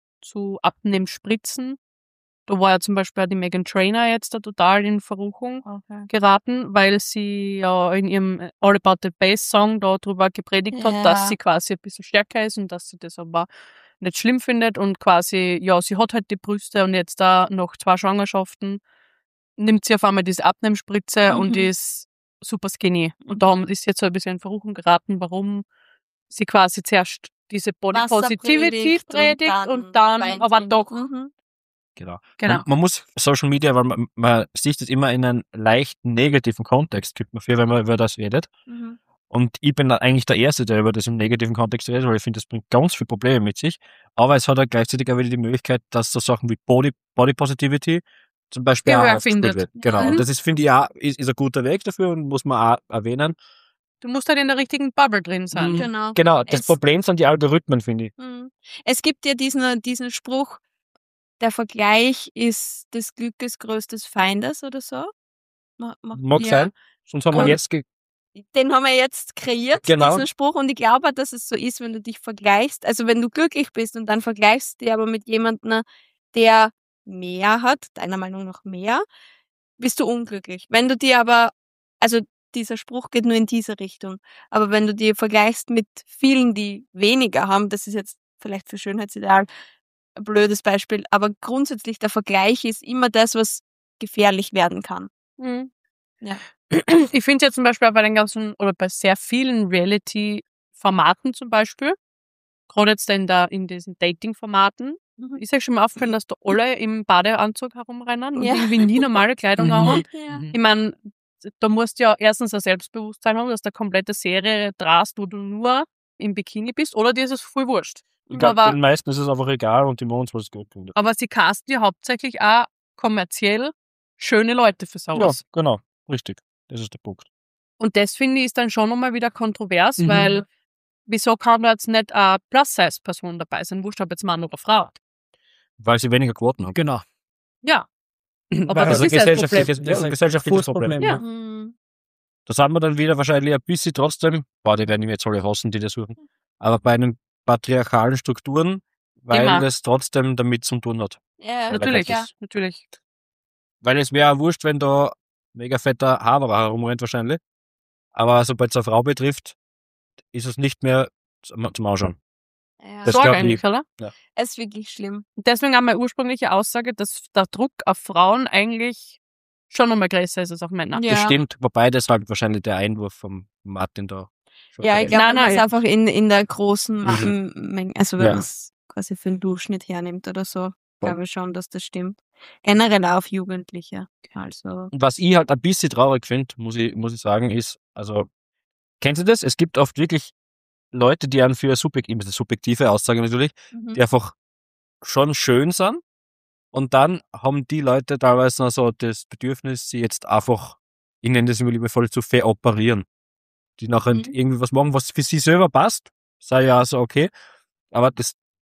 Speaker 3: zu Abnehmspritzen, da war ja zum Beispiel auch die Meghan Trainor jetzt da total in Verruchung
Speaker 2: Okay.
Speaker 3: geraten, weil sie ja in ihrem All About the Bass Song da drüber gepredigt
Speaker 2: Ja.
Speaker 3: hat, dass sie quasi ein bisschen stärker ist und dass sie das aber nicht schlimm findet und quasi, ja, sie hat halt die Brüste und jetzt da nach zwei Schwangerschaften nimmt sie auf einmal diese Abnehmspritze
Speaker 2: Mhm.
Speaker 3: und ist super skinny. Und darum ist sie jetzt so ein bisschen in Verruchung geraten, warum sie quasi zuerst diese Body
Speaker 2: Wasser
Speaker 3: Positivity
Speaker 2: predigt und
Speaker 3: predigt
Speaker 2: dann
Speaker 3: und dann,
Speaker 2: Wein
Speaker 3: aber
Speaker 2: trinkt.
Speaker 3: doch,
Speaker 2: Mhm.
Speaker 4: Genau.
Speaker 3: genau.
Speaker 4: Man, man muss Social Media, weil man, man sieht es immer in einem leicht negativen Kontext, gibt man für, wenn man über das redet.
Speaker 2: Mhm.
Speaker 4: Und ich bin eigentlich der Erste, der über das im negativen Kontext redet, weil ich finde, das bringt ganz viele Probleme mit sich. Aber es hat auch gleichzeitig auch wieder die Möglichkeit, dass so Sachen wie Body, Body Positivity zum Beispiel
Speaker 3: Gehör
Speaker 4: auch aufgespielt
Speaker 3: findet.
Speaker 4: wird. Genau.
Speaker 3: Mhm.
Speaker 4: Und das ist, finde ich, auch, ist, ist ein guter Weg dafür und muss man auch erwähnen.
Speaker 3: Du musst halt in der richtigen Bubble drin sein.
Speaker 4: Mhm.
Speaker 2: Genau.
Speaker 4: Genau. Das
Speaker 2: Es-
Speaker 4: Problem sind die Algorithmen, finde ich.
Speaker 2: Mhm. Es gibt ja diesen, diesen Spruch, der Vergleich ist des Glückes größtes Feindes oder so. Ma- ma-
Speaker 4: Mag
Speaker 2: ja.
Speaker 4: sein. Sonst haben wir
Speaker 2: Und-
Speaker 4: jetzt ge
Speaker 2: Den haben wir jetzt kreiert,
Speaker 4: Genau.
Speaker 2: diesen Spruch. Und ich glaube, dass es so ist, wenn du dich vergleichst. Also wenn du glücklich bist und dann vergleichst du dich aber mit jemandem, der mehr hat, deiner Meinung nach mehr, bist du unglücklich. Wenn du dir aber, also dieser Spruch geht nur in diese Richtung, aber wenn du dir vergleichst mit vielen, die weniger haben, das ist jetzt vielleicht für Schönheitsideal ein blödes Beispiel, aber grundsätzlich der Vergleich ist immer das, was gefährlich werden kann.
Speaker 3: Mhm.
Speaker 2: Ja.
Speaker 3: Ich finde jetzt zum Beispiel auch bei den ganzen, oder bei sehr vielen Reality-Formaten zum Beispiel, gerade jetzt in, der, in diesen Dating-Formaten, ist euch schon mal aufgefallen, dass da alle im Badeanzug herumrennen und
Speaker 2: Ja.
Speaker 3: irgendwie nie normale Kleidung
Speaker 4: Mhm.
Speaker 3: haben.
Speaker 2: Ja.
Speaker 3: Ich meine, da musst du ja erstens ein Selbstbewusstsein haben, dass du eine komplette Serie drast, wo du nur im Bikini bist, oder dir ist es voll wurscht.
Speaker 4: Ich glaube,
Speaker 3: Aber,
Speaker 4: den meisten ist es einfach egal und die machen was gut findet.
Speaker 3: aber sie casten ja hauptsächlich auch kommerziell schöne Leute für
Speaker 4: Ja,
Speaker 3: sowas.
Speaker 4: genau. Richtig. Das ist der Punkt.
Speaker 3: Und das finde ich ist dann schon nochmal wieder kontrovers,
Speaker 5: Mhm.
Speaker 3: weil wieso kann da jetzt nicht eine Plus-Size-Person dabei sein? Wurscht, ob jetzt Mann oder Frau.
Speaker 4: Weil sie weniger Quoten haben.
Speaker 5: Genau.
Speaker 3: Ja, aber
Speaker 5: Weil-
Speaker 3: das
Speaker 4: Also
Speaker 3: ist ja das
Speaker 4: gesellschaftliches,
Speaker 3: Problem.
Speaker 5: Das ist ein
Speaker 4: gesellschaftliches Problem.
Speaker 5: Problem.
Speaker 3: Ja.
Speaker 2: Mhm.
Speaker 4: Da sind wir dann wieder wahrscheinlich ein bisschen trotzdem, boah, die werden mich jetzt alle hassen, die das suchen, aber bei den patriarchalen Strukturen, weil
Speaker 3: Immer.
Speaker 4: das trotzdem damit zu tun hat.
Speaker 2: Ja,
Speaker 3: Natürlich,
Speaker 2: ja.
Speaker 3: natürlich.
Speaker 4: Weil es wäre auch wurscht, wenn da mega fetter Haberer herumrennt wahrscheinlich, aber sobald es eine Frau betrifft, ist es nicht mehr zum, zum Ausschauen.
Speaker 2: Ja.
Speaker 4: Das
Speaker 3: Sorge
Speaker 4: glaub ich.
Speaker 3: eigentlich, oder?
Speaker 2: Es ist wirklich schlimm.
Speaker 3: Und deswegen auch meine ursprüngliche Aussage, dass der Druck auf Frauen eigentlich schon nochmal größer ist als auf Männer.
Speaker 2: Ja.
Speaker 4: Das stimmt, wobei das halt wahrscheinlich der Einwurf vom Martin da schon
Speaker 2: Ja, ich
Speaker 4: ist.
Speaker 2: glaube,
Speaker 3: Nein,
Speaker 2: man
Speaker 3: nein.
Speaker 2: ist einfach in, in der großen Ma-
Speaker 4: Mhm.
Speaker 2: M- Menge, also wenn
Speaker 4: Ja.
Speaker 2: man es quasi für den Durchschnitt hernimmt oder so,
Speaker 4: Voll.
Speaker 2: glaube ich schon, dass das stimmt. Generell auch auf Jugendliche. Also,
Speaker 4: Und was ich halt ein bisschen traurig finde, muss ich, muss ich sagen, ist, also, kennst du das? Es gibt oft wirklich Leute, die einen für subjektiv, das ist eine subjektive Aussage natürlich,
Speaker 2: mhm.
Speaker 4: die einfach schon schön sind. Und dann haben die Leute teilweise noch so das Bedürfnis, sie jetzt einfach, ich nenne das immer liebevoll, zu veroperieren. Die nachher
Speaker 2: Mhm.
Speaker 4: irgendwie was machen, was für sie selber passt. Sei ja so okay. Aber das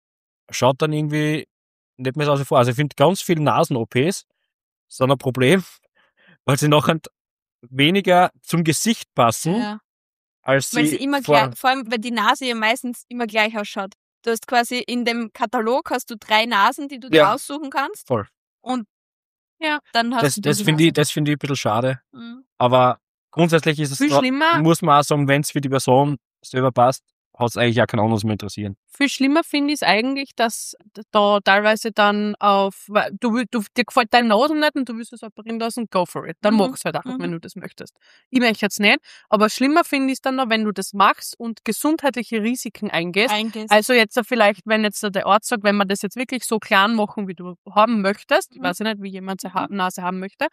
Speaker 4: schaut dann irgendwie nicht mehr so vor. Also ich finde, ganz viele Nasen-O Ps sind ein Problem, weil sie nachher weniger zum Gesicht passen,
Speaker 2: ja.
Speaker 4: als
Speaker 2: Weil
Speaker 4: sie,
Speaker 2: sie immer
Speaker 4: vor,
Speaker 2: gleich, vor allem, weil die Nase ja meistens immer gleich ausschaut. Du hast quasi in dem Katalog hast du drei Nasen, die du dir
Speaker 4: Ja.
Speaker 2: aussuchen kannst.
Speaker 4: Voll.
Speaker 2: Und
Speaker 3: Ja.
Speaker 2: dann hast
Speaker 4: Das,
Speaker 2: du
Speaker 4: das
Speaker 2: die
Speaker 4: finde ich,
Speaker 2: Nase.
Speaker 4: das finde ich ein bisschen schade.
Speaker 2: Mhm.
Speaker 4: Aber grundsätzlich ist es,
Speaker 3: Viel
Speaker 4: tra-
Speaker 3: schlimmer,
Speaker 4: muss man auch sagen, wenn es für die Person selber passt, hat es eigentlich auch keinen anderes mehr interessieren.
Speaker 3: viel schlimmer finde ich es eigentlich, dass da teilweise dann auf, weil du, will- du, dir gefällt deine Nase nicht und du willst es operieren lassen, go for it. Dann
Speaker 2: Mhm.
Speaker 3: mach's halt einfach,
Speaker 2: Mhm.
Speaker 3: wenn du das möchtest. Ich möchte jetzt nicht, aber schlimmer finde ich es dann noch, wenn du das machst und gesundheitliche Risiken eingehst.
Speaker 2: Eingehst.
Speaker 3: Also jetzt so vielleicht, wenn jetzt der Arzt sagt, wenn wir das jetzt wirklich so klein machen, wie du haben möchtest, ich
Speaker 2: Mhm.
Speaker 3: weiß ja nicht, wie jemand seine Ha- Nase haben möchte,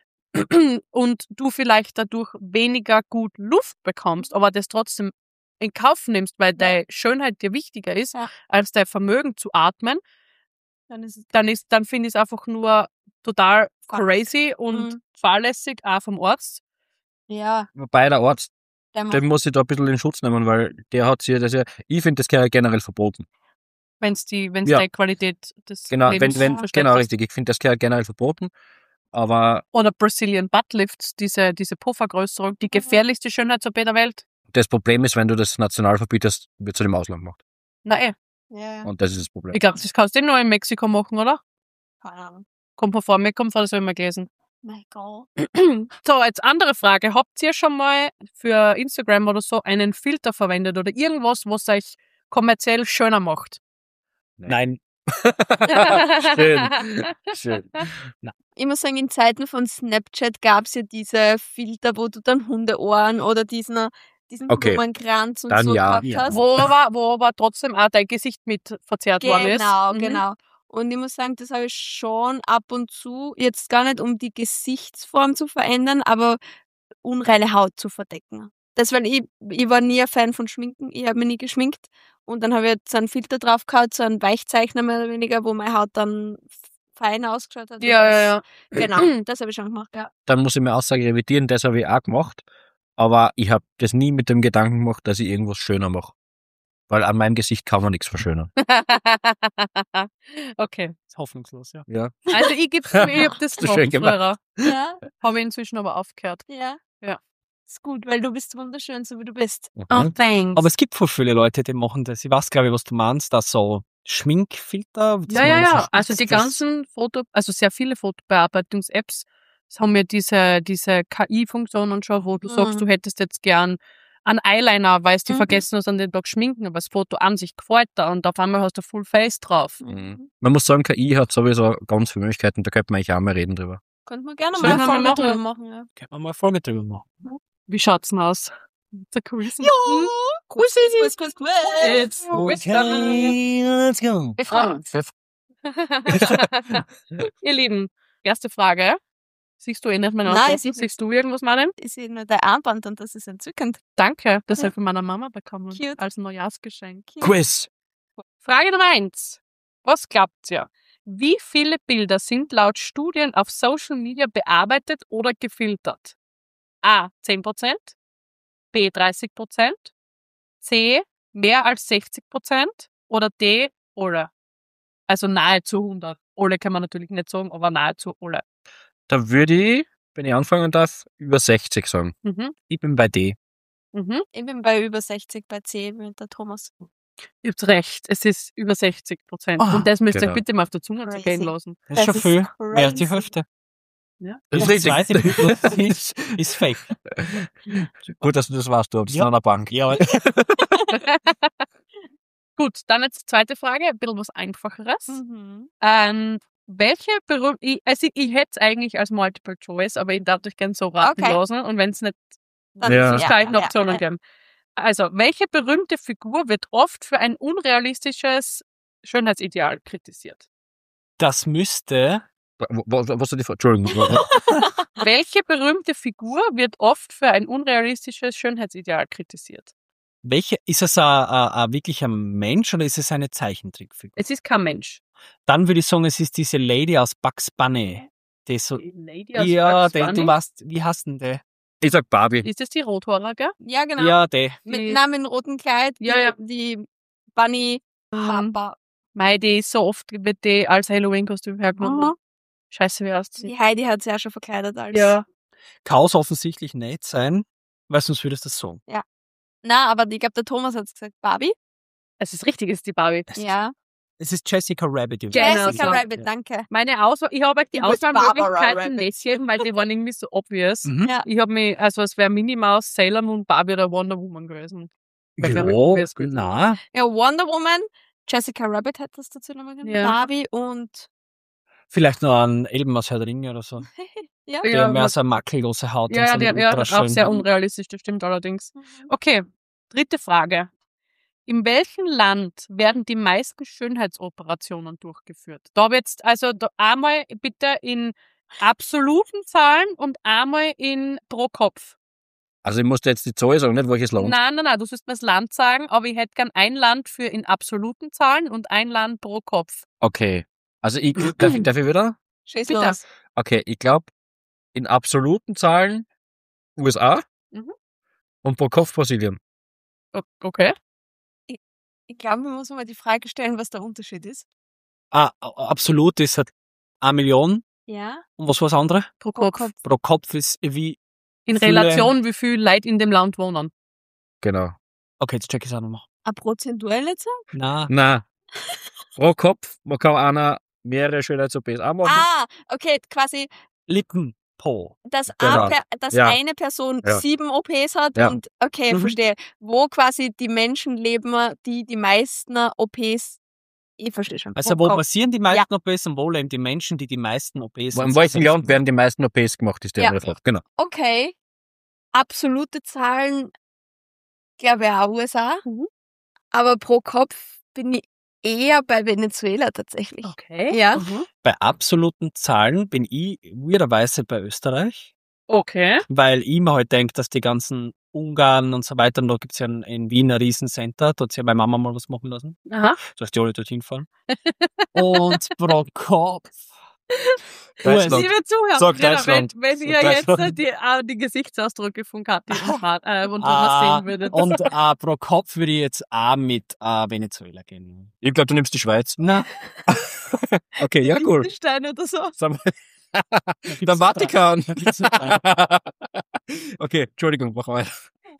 Speaker 3: und du vielleicht dadurch weniger gut Luft bekommst, aber das trotzdem in Kauf nimmst, weil deine Schönheit dir wichtiger ist,
Speaker 2: Ja.
Speaker 3: als dein Vermögen zu atmen,
Speaker 2: Dann ist es
Speaker 3: dann ist, dann finde ich es einfach nur total
Speaker 2: Fuck.
Speaker 3: crazy und
Speaker 2: Mhm.
Speaker 3: fahrlässig, auch vom Arzt.
Speaker 2: ja,
Speaker 4: Wobei der Arzt,
Speaker 2: der macht,
Speaker 4: den muss ich da ein bisschen in Schutz nehmen, weil der hat sich das ja, ich finde das generell verboten.
Speaker 3: Wenn es die, wenn's
Speaker 4: Ja.
Speaker 3: die Qualität des
Speaker 4: Genau, wenn,
Speaker 3: Lebens
Speaker 4: wenn,
Speaker 3: verstärkt
Speaker 4: genau
Speaker 3: ist.
Speaker 4: richtig. Ich finde das generell verboten. Aber
Speaker 3: Oder Brazilian Butt Lifts, diese, diese Puffergrößerung, die gefährlichste Schönheits-O P der Welt.
Speaker 4: das Problem ist, wenn du das national verbietest, wird es im Ausland gemacht.
Speaker 3: Na eh.
Speaker 2: Ja, ja.
Speaker 4: Und das ist das Problem.
Speaker 3: Ich glaube, das kannst du nur in Mexiko machen, oder?
Speaker 2: Keine Ahnung.
Speaker 3: Kommt mir vor, mir kommt vor, das habe ich mal gelesen.
Speaker 2: My God.
Speaker 3: So, jetzt andere Frage. Habt ihr schon mal für Instagram oder so einen Filter verwendet oder irgendwas, was euch kommerziell schöner macht?
Speaker 5: Nein,
Speaker 4: Schön. Schön.
Speaker 2: Ich muss sagen, in Zeiten von Snapchat gab es ja diese Filter, wo du dann Hundeohren oder diesen, diesen
Speaker 4: Okay.
Speaker 2: Blumenkranz und
Speaker 4: Dann
Speaker 2: so
Speaker 4: ja.
Speaker 2: gehabt
Speaker 5: Ja.
Speaker 2: hast.
Speaker 3: Wo aber, wo aber trotzdem auch dein Gesicht mit verzerrt worden ist.
Speaker 2: Genau,
Speaker 3: Mhm.
Speaker 2: genau. Und ich muss sagen, das habe ich schon ab und zu, jetzt gar nicht um die Gesichtsform zu verändern, aber unreine Haut zu verdecken. Das, weil ich, ich war nie ein Fan von Schminken, ich habe mich nie geschminkt. Und dann habe ich jetzt so einen Filter drauf gehabt, so einen Weichzeichner mehr oder weniger, wo meine Haut dann fein ausgeschaut hat. Und
Speaker 3: Ja,
Speaker 2: das,
Speaker 3: ja, ja.
Speaker 2: Genau, das habe ich schon gemacht, ja.
Speaker 4: Dann muss ich meine Aussage revidieren, das habe ich auch gemacht. Aber ich habe das nie mit dem Gedanken gemacht, dass ich irgendwas schöner mache. Weil an meinem Gesicht kann man nichts verschönern.
Speaker 3: Okay.
Speaker 5: ist hoffnungslos, ja.
Speaker 4: Ja.
Speaker 3: Also ich gebe mir, ich hab das
Speaker 4: Hast du schön
Speaker 3: gemacht
Speaker 4: gemacht.
Speaker 3: früher.
Speaker 2: Ja,
Speaker 3: Habe ich inzwischen aber aufgehört.
Speaker 2: ja.
Speaker 3: Ja.
Speaker 2: Ist gut, weil du bist wunderschön, so wie du bist.
Speaker 4: Mhm.
Speaker 3: thanks.
Speaker 5: Aber es gibt voll viele Leute, die machen das. Ich weiß, glaube ich, was du meinst, dass so Schminkfilter. dass
Speaker 3: Ja,
Speaker 5: man
Speaker 3: ja,
Speaker 5: so
Speaker 3: ja. Also die
Speaker 5: spitzt, das-
Speaker 3: ganzen Foto, also sehr viele Fotobearbeitungs-Apps haben ja diese, diese K I-Funktionen schon, wo du sagst,
Speaker 2: Mhm.
Speaker 3: du hättest jetzt gern einen Eyeliner, weil es die
Speaker 2: Mhm.
Speaker 3: vergessen hast an den Tag schminken, aber das Foto an sich gefällt da und auf einmal hast du Full Face drauf.
Speaker 4: Mhm. Man muss sagen, K I hat sowieso ganz viele Möglichkeiten, da könnte man eigentlich auch mal reden drüber.
Speaker 2: Könnte man gerne
Speaker 3: Sollen
Speaker 2: mal
Speaker 3: wir
Speaker 2: eine
Speaker 3: mal
Speaker 2: Folge
Speaker 3: machen?
Speaker 2: drüber machen, ja.
Speaker 5: Können wir mal eine Folge drüber machen.
Speaker 3: Wie schaut's denn aus? Der Quiz.
Speaker 2: Quiz, Quiz, Quiz, Quiz.
Speaker 3: Jetzt.
Speaker 5: let's go.
Speaker 3: Wir freuen uns. Ihr Lieben, erste Frage. Siehst du eh nicht meine
Speaker 2: Nein,
Speaker 3: Antworten?
Speaker 2: ich sehe
Speaker 3: Siehst du irgendwas, Martin?
Speaker 2: Ich sehe nur dein Armband und das ist entzückend.
Speaker 3: Danke, das
Speaker 2: Ja.
Speaker 3: habe ich von meiner Mama bekommen.
Speaker 2: Cute.
Speaker 3: Als Neujahrsgeschenk.
Speaker 4: Quiz!
Speaker 3: Frage Nummer eins. Was glaubt ihr? Wie viele Bilder sind laut Studien auf Social Media bearbeitet oder gefiltert? A. zehn Prozent, B. dreißig Prozent, C. mehr als sechzig Prozent oder D. alle? Also nahezu hundert. Alle kann man natürlich nicht sagen, aber nahezu alle.
Speaker 4: Da würde ich, wenn ich anfangen darf, über sechzig sagen.
Speaker 3: Mhm.
Speaker 5: Ich bin bei D.
Speaker 3: Mhm.
Speaker 2: Ich bin bei über sechzig, bei C mit der Thomas.
Speaker 3: Ihr habt recht, es ist über sechzig Prozent.
Speaker 5: Ah,
Speaker 3: Und das müsst ihr
Speaker 4: genau.
Speaker 3: euch bitte mal auf der Zunge
Speaker 2: Crazy.
Speaker 3: zergehen lassen.
Speaker 5: Das ist schon
Speaker 2: Das ist
Speaker 5: viel. Mehr als die
Speaker 2: crazy.
Speaker 5: Hälfte.
Speaker 3: Ja.
Speaker 4: Das
Speaker 5: Das zweite Bild ist, ist fake.
Speaker 4: Gut, dass du das weißt, du hast
Speaker 5: Ja.
Speaker 4: an der Bank.
Speaker 5: Ja,
Speaker 3: Gut, dann jetzt die zweite Frage, ein bisschen was Einfacheres.
Speaker 2: Mhm.
Speaker 3: Ähm, welche berühmte, ich, also ich, ich hätte es eigentlich als Multiple Choice, aber ich darf euch gerne so raten
Speaker 2: Okay.
Speaker 3: lassen und wenn es nicht,
Speaker 2: Dann
Speaker 4: Ja.
Speaker 3: es
Speaker 2: ja,
Speaker 3: gleich noch
Speaker 2: ja,
Speaker 3: Optionen
Speaker 2: ja.
Speaker 3: geben. Also, welche berühmte Figur wird oft für ein unrealistisches Schönheitsideal kritisiert?
Speaker 5: das müsste,
Speaker 4: Wo- wo- Was ist die Frage? Entschuldigung. wo-
Speaker 3: Welche berühmte Figur wird oft für ein unrealistisches Schönheitsideal kritisiert?
Speaker 5: welche, ist es ein, ein, ein wirklich ein Mensch oder ist es eine Zeichentrickfigur?
Speaker 3: Es ist kein Mensch.
Speaker 5: Dann würde ich sagen, es ist diese Lady aus Bugs Bunny. Die ist so,
Speaker 3: Die Lady aus
Speaker 5: ja,
Speaker 3: Bugs
Speaker 5: die,
Speaker 3: Bunny.
Speaker 5: du weißt, wie heißt denn der?
Speaker 4: Ich sag Barbie.
Speaker 3: Ist das die Rothaarige?
Speaker 2: Ja, genau.
Speaker 5: Ja, der.
Speaker 2: Mit
Speaker 3: Die-
Speaker 2: Namen im roten Kleid.
Speaker 3: Ja,
Speaker 2: die,
Speaker 3: ja.
Speaker 2: Die Bunny.
Speaker 3: Mhm.
Speaker 2: Papa.
Speaker 3: Mei, die ist so oft wird die als Halloween-Kostüm hergenommen.
Speaker 2: Mhm.
Speaker 3: Scheiße, wie heißt sie?
Speaker 2: Die Heidi hat sich ja schon verkleidet als.
Speaker 3: Ja.
Speaker 5: Kann es offensichtlich nicht sein, weil sonst würdest du das sagen.
Speaker 2: Na, aber ich glaube, der Thomas hat gesagt, Barbie.
Speaker 3: Es ist richtig, es ist die Barbie.
Speaker 2: Ja.
Speaker 5: Es ist Jessica Rabbit.
Speaker 3: Genau
Speaker 2: Jessica
Speaker 3: so.
Speaker 2: Rabbit,
Speaker 5: Ja.
Speaker 2: danke.
Speaker 3: Meine Auswahl, ich habe euch die
Speaker 2: Du bist Barbara
Speaker 3: Auswahlmöglichkeiten
Speaker 2: Rabbit.
Speaker 3: nicht gegeben, weil die waren irgendwie so obvious.
Speaker 5: Mhm.
Speaker 2: Ja.
Speaker 3: Ich habe mich, also es wäre Minnie Mouse, Sailor Moon, Barbie oder Wonder Woman gewesen. Weil wir-
Speaker 5: Ja,
Speaker 3: wir es gut
Speaker 5: na,
Speaker 2: Ja, Wonder Woman. Jessica Rabbit hat das dazu nochmal genannt.
Speaker 3: Ja.
Speaker 2: Barbie und.
Speaker 5: vielleicht noch ein Elben aus Herr der Ringe oder so.
Speaker 2: Ja.
Speaker 5: Der
Speaker 3: Ja,
Speaker 5: mehr so eine makellose Haut
Speaker 3: ja,
Speaker 5: und
Speaker 3: ja,
Speaker 5: so
Speaker 3: die,
Speaker 5: einen
Speaker 3: ja, auch
Speaker 5: ultraschönen-
Speaker 3: sehr unrealistisch, das stimmt allerdings.
Speaker 2: Mhm.
Speaker 3: Okay, dritte Frage. In welchem Land werden die meisten Schönheitsoperationen durchgeführt? Da habe jetzt also da einmal bitte in absoluten Zahlen und einmal in pro Kopf.
Speaker 4: Also ich musste jetzt die Zahl sagen, nicht welches Land.
Speaker 3: Nein, nein, nein, du sollst mir das Land sagen, aber ich hätte gern ein Land für in absoluten Zahlen und ein Land pro Kopf.
Speaker 4: Okay. Also ich, darf, ich- darf ich wieder?
Speaker 2: Schieß
Speaker 3: Bitte.
Speaker 2: los.
Speaker 4: Okay, ich glaube, in absoluten Zahlen U S A
Speaker 3: Mhm.
Speaker 4: und pro Kopf Brasilien.
Speaker 3: O- Okay.
Speaker 2: Ich glaube, wir müssen mal die Frage stellen, was der Unterschied ist.
Speaker 5: Ah, absolut ist halt eine Million
Speaker 2: Ja.
Speaker 5: Und was war das andere?
Speaker 3: Pro
Speaker 2: Pro
Speaker 3: Kopf.
Speaker 2: Kopf.
Speaker 5: Pro Kopf ist wie...
Speaker 3: In
Speaker 5: Fülle-
Speaker 3: Relation, wie viel Leute in dem Land wohnen.
Speaker 4: Genau.
Speaker 5: Okay, jetzt check ich es auch nochmal.
Speaker 2: Eine prozentuelle Zahl?
Speaker 5: Na,
Speaker 4: Na, pro Kopf, man kann einer mehrere Schönheits-O Ps auch machen.
Speaker 2: Ah, okay, quasi,
Speaker 5: Lippen, Po.
Speaker 2: dass,
Speaker 4: Genau.
Speaker 2: eine, Per- dass
Speaker 4: Ja.
Speaker 2: eine Person
Speaker 4: Ja.
Speaker 2: sieben O Ps hat
Speaker 4: Ja.
Speaker 2: und, okay,
Speaker 5: Mhm.
Speaker 2: verstehe, wo quasi die Menschen leben, die die meisten O Ps, ich verstehe schon.
Speaker 5: Also
Speaker 2: pro
Speaker 5: wo
Speaker 2: Kopf.
Speaker 5: passieren die meisten O Ps und wo leben die Menschen, die die meisten O Ps...
Speaker 4: Wo- In welchem Land werden die meisten O Ps gemacht, ist die
Speaker 2: Ja.
Speaker 4: andere Frage. Genau.
Speaker 2: Okay, absolute Zahlen, glaube ich auch U S A,
Speaker 3: Mhm.
Speaker 2: aber pro Kopf bin ich eher bei Venezuela tatsächlich.
Speaker 3: Okay.
Speaker 2: Ja.
Speaker 3: Mhm.
Speaker 5: Bei absoluten Zahlen bin ich weirderweise bei Österreich,
Speaker 3: Okay.
Speaker 5: weil ich mir halt denke, dass die ganzen Ungarn und so weiter, und da gibt's ja in, in Wien ein Riesencenter, da hat sich ja meine Mama mal was machen lassen,
Speaker 3: Aha.
Speaker 5: dass die alle dorthin fahren. Und pro Kopf...
Speaker 4: Deutschland.
Speaker 3: Liebe Zuhörer,
Speaker 4: Sag
Speaker 3: wenn,
Speaker 4: Deutschland.
Speaker 3: wenn
Speaker 4: Sag
Speaker 3: ihr jetzt
Speaker 4: Deutschland.
Speaker 3: die, äh, die Gesichtsausdrücke von Kathi und, Mar- äh, und Thomas
Speaker 5: Ah,
Speaker 3: sehen würdet.
Speaker 5: und äh, pro Kopf würde ich jetzt auch mit äh, Venezuela gehen.
Speaker 4: Ich glaube, du nimmst die Schweiz.
Speaker 5: Na,
Speaker 4: Okay, ja, cool.
Speaker 3: Liechtenstein oder so.
Speaker 4: Sagen wir- Der Vatikan.
Speaker 5: gibt's noch einen.
Speaker 4: Okay, Entschuldigung, mach weiter.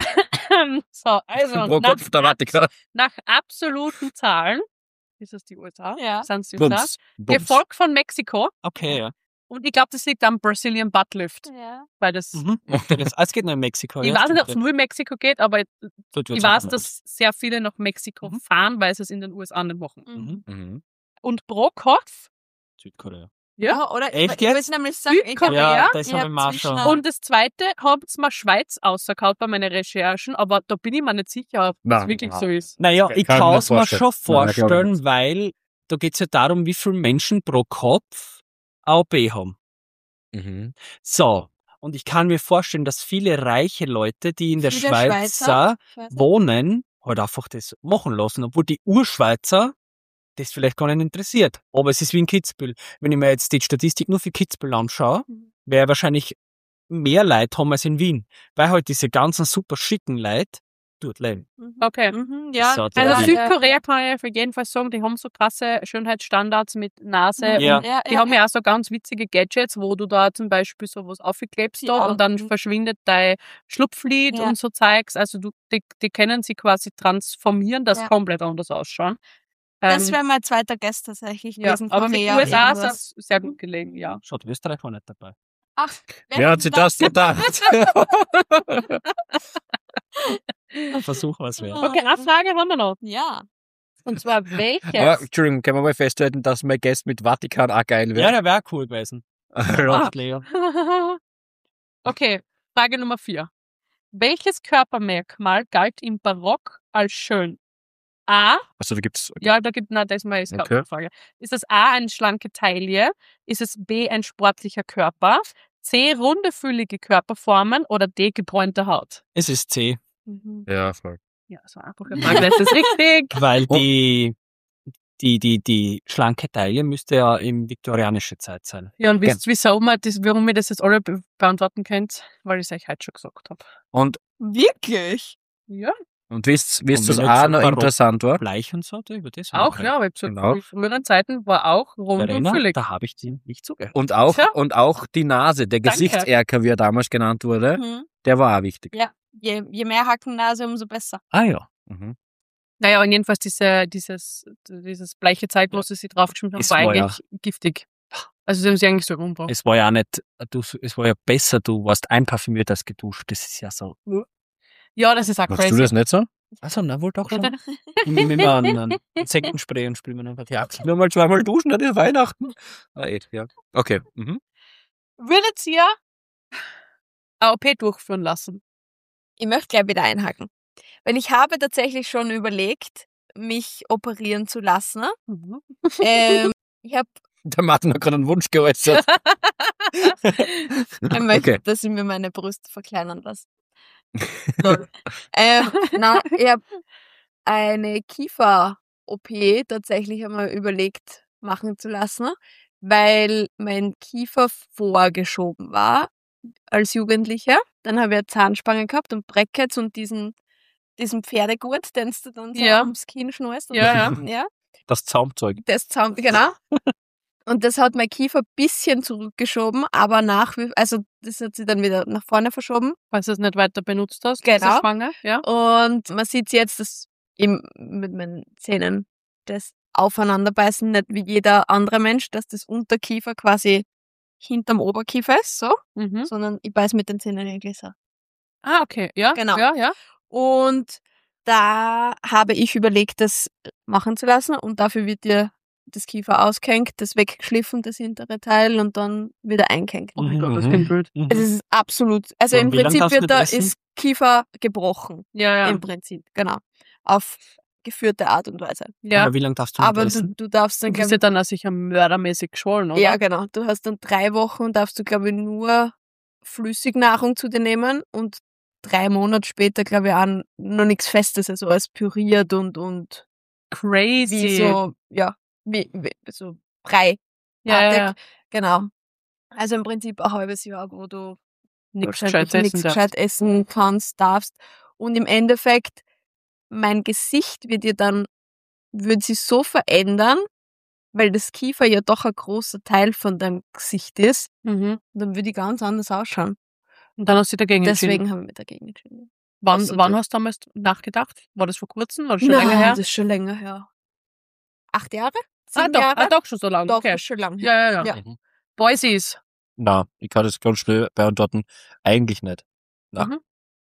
Speaker 3: So, also
Speaker 4: Pro
Speaker 3: nach,
Speaker 4: Kopf der Vatikan.
Speaker 3: nach absoluten Zahlen, ist es die U S A?
Speaker 2: Ja.
Speaker 3: Sind es die U S A?
Speaker 4: Bums. Bums.
Speaker 3: Gefolgt von Mexiko.
Speaker 5: Okay, ja.
Speaker 3: Und ich glaube, das liegt am Brazilian Buttlift.
Speaker 2: Ja.
Speaker 3: Weil das,
Speaker 5: Mhm. Okay, das, es geht noch in Mexiko.
Speaker 3: ich
Speaker 5: ja,
Speaker 3: weiß nicht, ob es
Speaker 5: stimmt,
Speaker 3: nur in Mexiko geht, aber
Speaker 5: ja. Dort wird's
Speaker 3: ich weiß,
Speaker 5: auch
Speaker 3: dass sehr viele nach Mexiko
Speaker 5: Mhm.
Speaker 3: fahren, weil sie es in den U S A nicht machen.
Speaker 5: Mhm.
Speaker 4: Mhm.
Speaker 3: Und pro Kopf,
Speaker 5: Südkorea.
Speaker 2: Ja, oder?
Speaker 5: Echt
Speaker 2: ich, ich
Speaker 5: jetzt?
Speaker 2: wollte nämlich sagen, ich hab,
Speaker 3: Südkorea?
Speaker 5: Ja, das
Speaker 2: ich
Speaker 5: haben
Speaker 2: hab
Speaker 5: wir mal
Speaker 2: zwischen-
Speaker 5: schon.
Speaker 3: und das zweite habt's mir Schweiz ausgekaut bei meinen Recherchen, aber da bin ich mir nicht sicher, ob das
Speaker 4: Nein.
Speaker 3: wirklich so ist.
Speaker 5: Naja, ich
Speaker 4: Kann ich
Speaker 5: kann
Speaker 4: mir
Speaker 5: es mir
Speaker 4: vorstellen.
Speaker 5: schon
Speaker 4: Nein, ich glaube
Speaker 5: vorstellen,
Speaker 4: nicht.
Speaker 5: weil da geht's ja darum, wie viele Menschen pro Kopf A O P haben.
Speaker 4: Mhm.
Speaker 5: So, und ich kann mir vorstellen, dass viele reiche Leute, die in der
Speaker 2: Viele
Speaker 5: Schweiz
Speaker 2: Schweizer. Schweizer.
Speaker 5: wohnen, halt einfach das machen lassen, obwohl die Urschweizer das vielleicht gar nicht interessiert. Aber es ist wie in Kitzbühel. Wenn ich mir jetzt die Statistik nur für Kitzbühel anschaue,
Speaker 2: Mhm.
Speaker 5: wäre wahrscheinlich mehr Leute haben als in Wien, weil halt diese ganzen super schicken Leute dort leben.
Speaker 2: Mhm.
Speaker 3: Okay.
Speaker 2: Mhm, ja.
Speaker 5: So,
Speaker 3: Also
Speaker 5: Ja,
Speaker 3: Südkorea kann ich auf jeden Fall sagen, die haben so krasse Schönheitsstandards mit Nase.
Speaker 5: Ja.
Speaker 3: Und
Speaker 2: ja,
Speaker 3: die haben ja auch so ganz witzige Gadgets, wo du da zum Beispiel sowas aufklebst
Speaker 2: Die
Speaker 3: da
Speaker 2: Augen.
Speaker 3: und dann verschwindet dein Schlupflied
Speaker 2: Ja.
Speaker 3: und so Zeugs. Also du, die, die können sie quasi transformieren, dass
Speaker 2: Ja.
Speaker 3: komplett anders ausschauen.
Speaker 2: Das
Speaker 3: Ähm,
Speaker 2: wäre mein zweiter Gast tatsächlich
Speaker 3: ja,
Speaker 2: gewesen.
Speaker 3: aber mit
Speaker 2: Korea
Speaker 3: U S A
Speaker 2: irgendwas.
Speaker 3: ist es sehr gut gelegen, ja.
Speaker 5: Schaut, Österreich war nicht dabei.
Speaker 2: Ach,
Speaker 4: Wer hat sich das gedacht?
Speaker 5: Ein Versuch, was wäre.
Speaker 3: Okay, eine Frage haben wir noch.
Speaker 2: Ja.
Speaker 3: Und zwar welches?
Speaker 4: Aber, Entschuldigung, können wir mal festhalten, dass mein Gast mit Vatikan auch geil
Speaker 5: Ja,
Speaker 4: wäre?
Speaker 5: der wäre cool gewesen.
Speaker 3: Ah.
Speaker 5: Leo.
Speaker 3: Okay, Frage Nummer vier. Welches Körpermerkmal galt im Barock als schön? A,
Speaker 4: Also da gibt's.
Speaker 3: ja, da gibt, na, das ist mal jetzt
Speaker 4: Okay.
Speaker 3: keine Frage. Ist es A, eine schlanke Taille? Ist es B, ein sportlicher Körper? C, runde, füllige Körperformen? Oder D, gebräunte Haut?
Speaker 5: Es ist C,
Speaker 2: Mhm.
Speaker 4: Ja, voll.
Speaker 3: Ja, so einfache Frage, das ist richtig.
Speaker 5: weil
Speaker 4: Oh.
Speaker 5: die, die, die, die schlanke Taille müsste ja im viktorianische Zeit sein.
Speaker 3: Ja, und wisst ihr, wieso man das, warum ihr das jetzt alle be beantworten könnt? Weil ich es euch heute schon gesagt habe.
Speaker 4: Und,
Speaker 2: Wirklich?
Speaker 3: Ja,
Speaker 4: und wisst, wisst
Speaker 5: Und
Speaker 4: was
Speaker 5: wenn
Speaker 4: auch
Speaker 5: jetzt
Speaker 4: noch
Speaker 5: Barock-
Speaker 4: interessant war?
Speaker 5: Bleich und so, da über das
Speaker 3: auch, ja, aber zu
Speaker 4: Genau.
Speaker 3: früheren Zeiten war auch rund und
Speaker 5: Verena,
Speaker 3: füllig.
Speaker 5: da habe ich die nicht zugehört.
Speaker 4: Und auch,
Speaker 3: Tja.
Speaker 4: und auch die Nase, der
Speaker 3: Danke.
Speaker 4: Gesichtserker, wie er damals genannt wurde,
Speaker 2: Mhm.
Speaker 4: der war auch wichtig.
Speaker 2: Ja. Je, je mehr Hackennase, umso besser.
Speaker 5: Ah ja,
Speaker 4: Mhm.
Speaker 3: Naja, und jedenfalls diese, dieses, dieses bleiche Zeit, wo sie sich draufgeschrieben haben,
Speaker 5: Es
Speaker 3: war
Speaker 5: war ja-
Speaker 3: eigentlich giftig. Also sie haben sie eigentlich so umgebracht.
Speaker 5: es war ja auch nicht, du, es war ja besser, du warst einparfümiert als geduscht. Das ist ja so.
Speaker 3: Ja, das ist auch
Speaker 4: Machst
Speaker 3: crazy.
Speaker 4: du das nicht so?
Speaker 5: Also, na wohl doch schon. Ich nehme immer einen, einen Insektenspray und spüle mir einfach die Achsel.
Speaker 4: Nur mal zweimal duschen, das ist Weihnachten. Ah, eh, ja. Okay. Mhm.
Speaker 3: Würdet ihr A O P durchführen lassen?
Speaker 2: Ich möchte gleich wieder einhaken. Weil ich habe tatsächlich schon überlegt, mich operieren zu lassen.
Speaker 3: Mhm.
Speaker 2: ähm, ich habe
Speaker 4: Der Martin hat gerade einen Wunsch geäußert.
Speaker 2: Ich möchte,
Speaker 4: Okay.
Speaker 2: dass ich mir meine Brüste verkleinern lasse. ähm, na, ich habe eine Kiefer-O P tatsächlich einmal überlegt, machen zu lassen, weil mein Kiefer vorgeschoben war als Jugendlicher. Dann habe ich eine Zahnspange gehabt und Brackets und diesen, diesen Pferdegurt, den du dann so
Speaker 3: Ja.
Speaker 2: ums Kinn schnurst. und-
Speaker 3: Ja, ja.
Speaker 2: ja.
Speaker 4: Das Zaumzeug.
Speaker 2: Das Zaun, genau. Und das hat mein Kiefer ein bisschen zurückgeschoben, aber nach wie also das hat sich dann wieder nach vorne verschoben.
Speaker 3: Falls du es nicht weiter benutzt hast,
Speaker 2: Genau.
Speaker 3: bist du schwanger, ja?
Speaker 2: Und man sieht jetzt, dass eben mit meinen Zähnen das Aufeinanderbeißen nicht wie jeder andere Mensch, dass das Unterkiefer quasi hinterm Oberkiefer ist, so,
Speaker 3: Mhm.
Speaker 2: sondern ich beiß mit den Zähnen eigentlich so.
Speaker 3: Ah, okay, ja,
Speaker 2: Genau.
Speaker 3: ja, ja.
Speaker 2: Und da habe ich überlegt, das machen zu lassen und dafür wird dir das Kiefer ausgehängt, das weggeschliffen, das hintere Teil und dann wieder eingehängt.
Speaker 3: Oh mein
Speaker 5: Mhm.
Speaker 3: Gott, das klingt blöd.
Speaker 5: Mhm.
Speaker 2: Es ist absolut, also
Speaker 5: Und
Speaker 2: im
Speaker 5: wie lang
Speaker 2: Prinzip
Speaker 5: darfst du
Speaker 2: wird da
Speaker 5: nicht essen?
Speaker 2: ist Kiefer gebrochen.
Speaker 3: Ja, ja.
Speaker 2: Im Prinzip, genau. Auf geführte Art und Weise.
Speaker 3: ja.
Speaker 5: Aber wie lange darfst du nicht
Speaker 2: Aber du,
Speaker 5: essen?
Speaker 2: du darfst dann,
Speaker 3: Du bist
Speaker 2: glaube
Speaker 3: ja dann auch sicher mördermäßig geschwollen, oder?
Speaker 2: ja genau, du hast dann drei Wochen, darfst du glaube ich nur Flüssignahrung zu dir nehmen und drei Monate später glaube ich auch noch nichts Festes, also alles püriert und, und
Speaker 3: Crazy.
Speaker 2: wie so, ja, wie, wie so Brei.
Speaker 3: ja, ja, ja.
Speaker 2: Genau. Also im Prinzip ein halbes Jahr, wo du
Speaker 3: Nichts
Speaker 2: wahrscheinlich
Speaker 3: Gescheites
Speaker 2: nichts
Speaker 3: essen darfst.
Speaker 2: gescheit essen kannst, darfst. Und im Endeffekt, mein Gesicht wird dir dann, wird sich so verändern, weil das Kiefer ja doch ein großer Teil von deinem Gesicht ist.
Speaker 3: Mhm.
Speaker 2: Dann würde ich ganz anders ausschauen.
Speaker 3: Und dann hast du dich dagegen entschieden.
Speaker 2: Deswegen haben wir dagegen entschieden.
Speaker 3: Wann,
Speaker 2: also
Speaker 3: wann
Speaker 2: du-
Speaker 3: hast du damals nachgedacht? War das vor kurzem? War das schon
Speaker 2: Nein,
Speaker 3: länger her?
Speaker 2: das ist schon länger her. Acht Jahre?
Speaker 3: Ah
Speaker 2: Sieben
Speaker 3: doch,
Speaker 2: Jahre?
Speaker 3: ah, doch schon so lange.
Speaker 2: Doch,
Speaker 3: Okay.
Speaker 2: ist schon lang her.
Speaker 3: Ja, ja, ja.
Speaker 2: Ja.
Speaker 4: Mhm.
Speaker 3: Boysies.
Speaker 4: Na, ich kann das ganz schnell beantworten. Eigentlich nicht. Na.
Speaker 3: Mhm.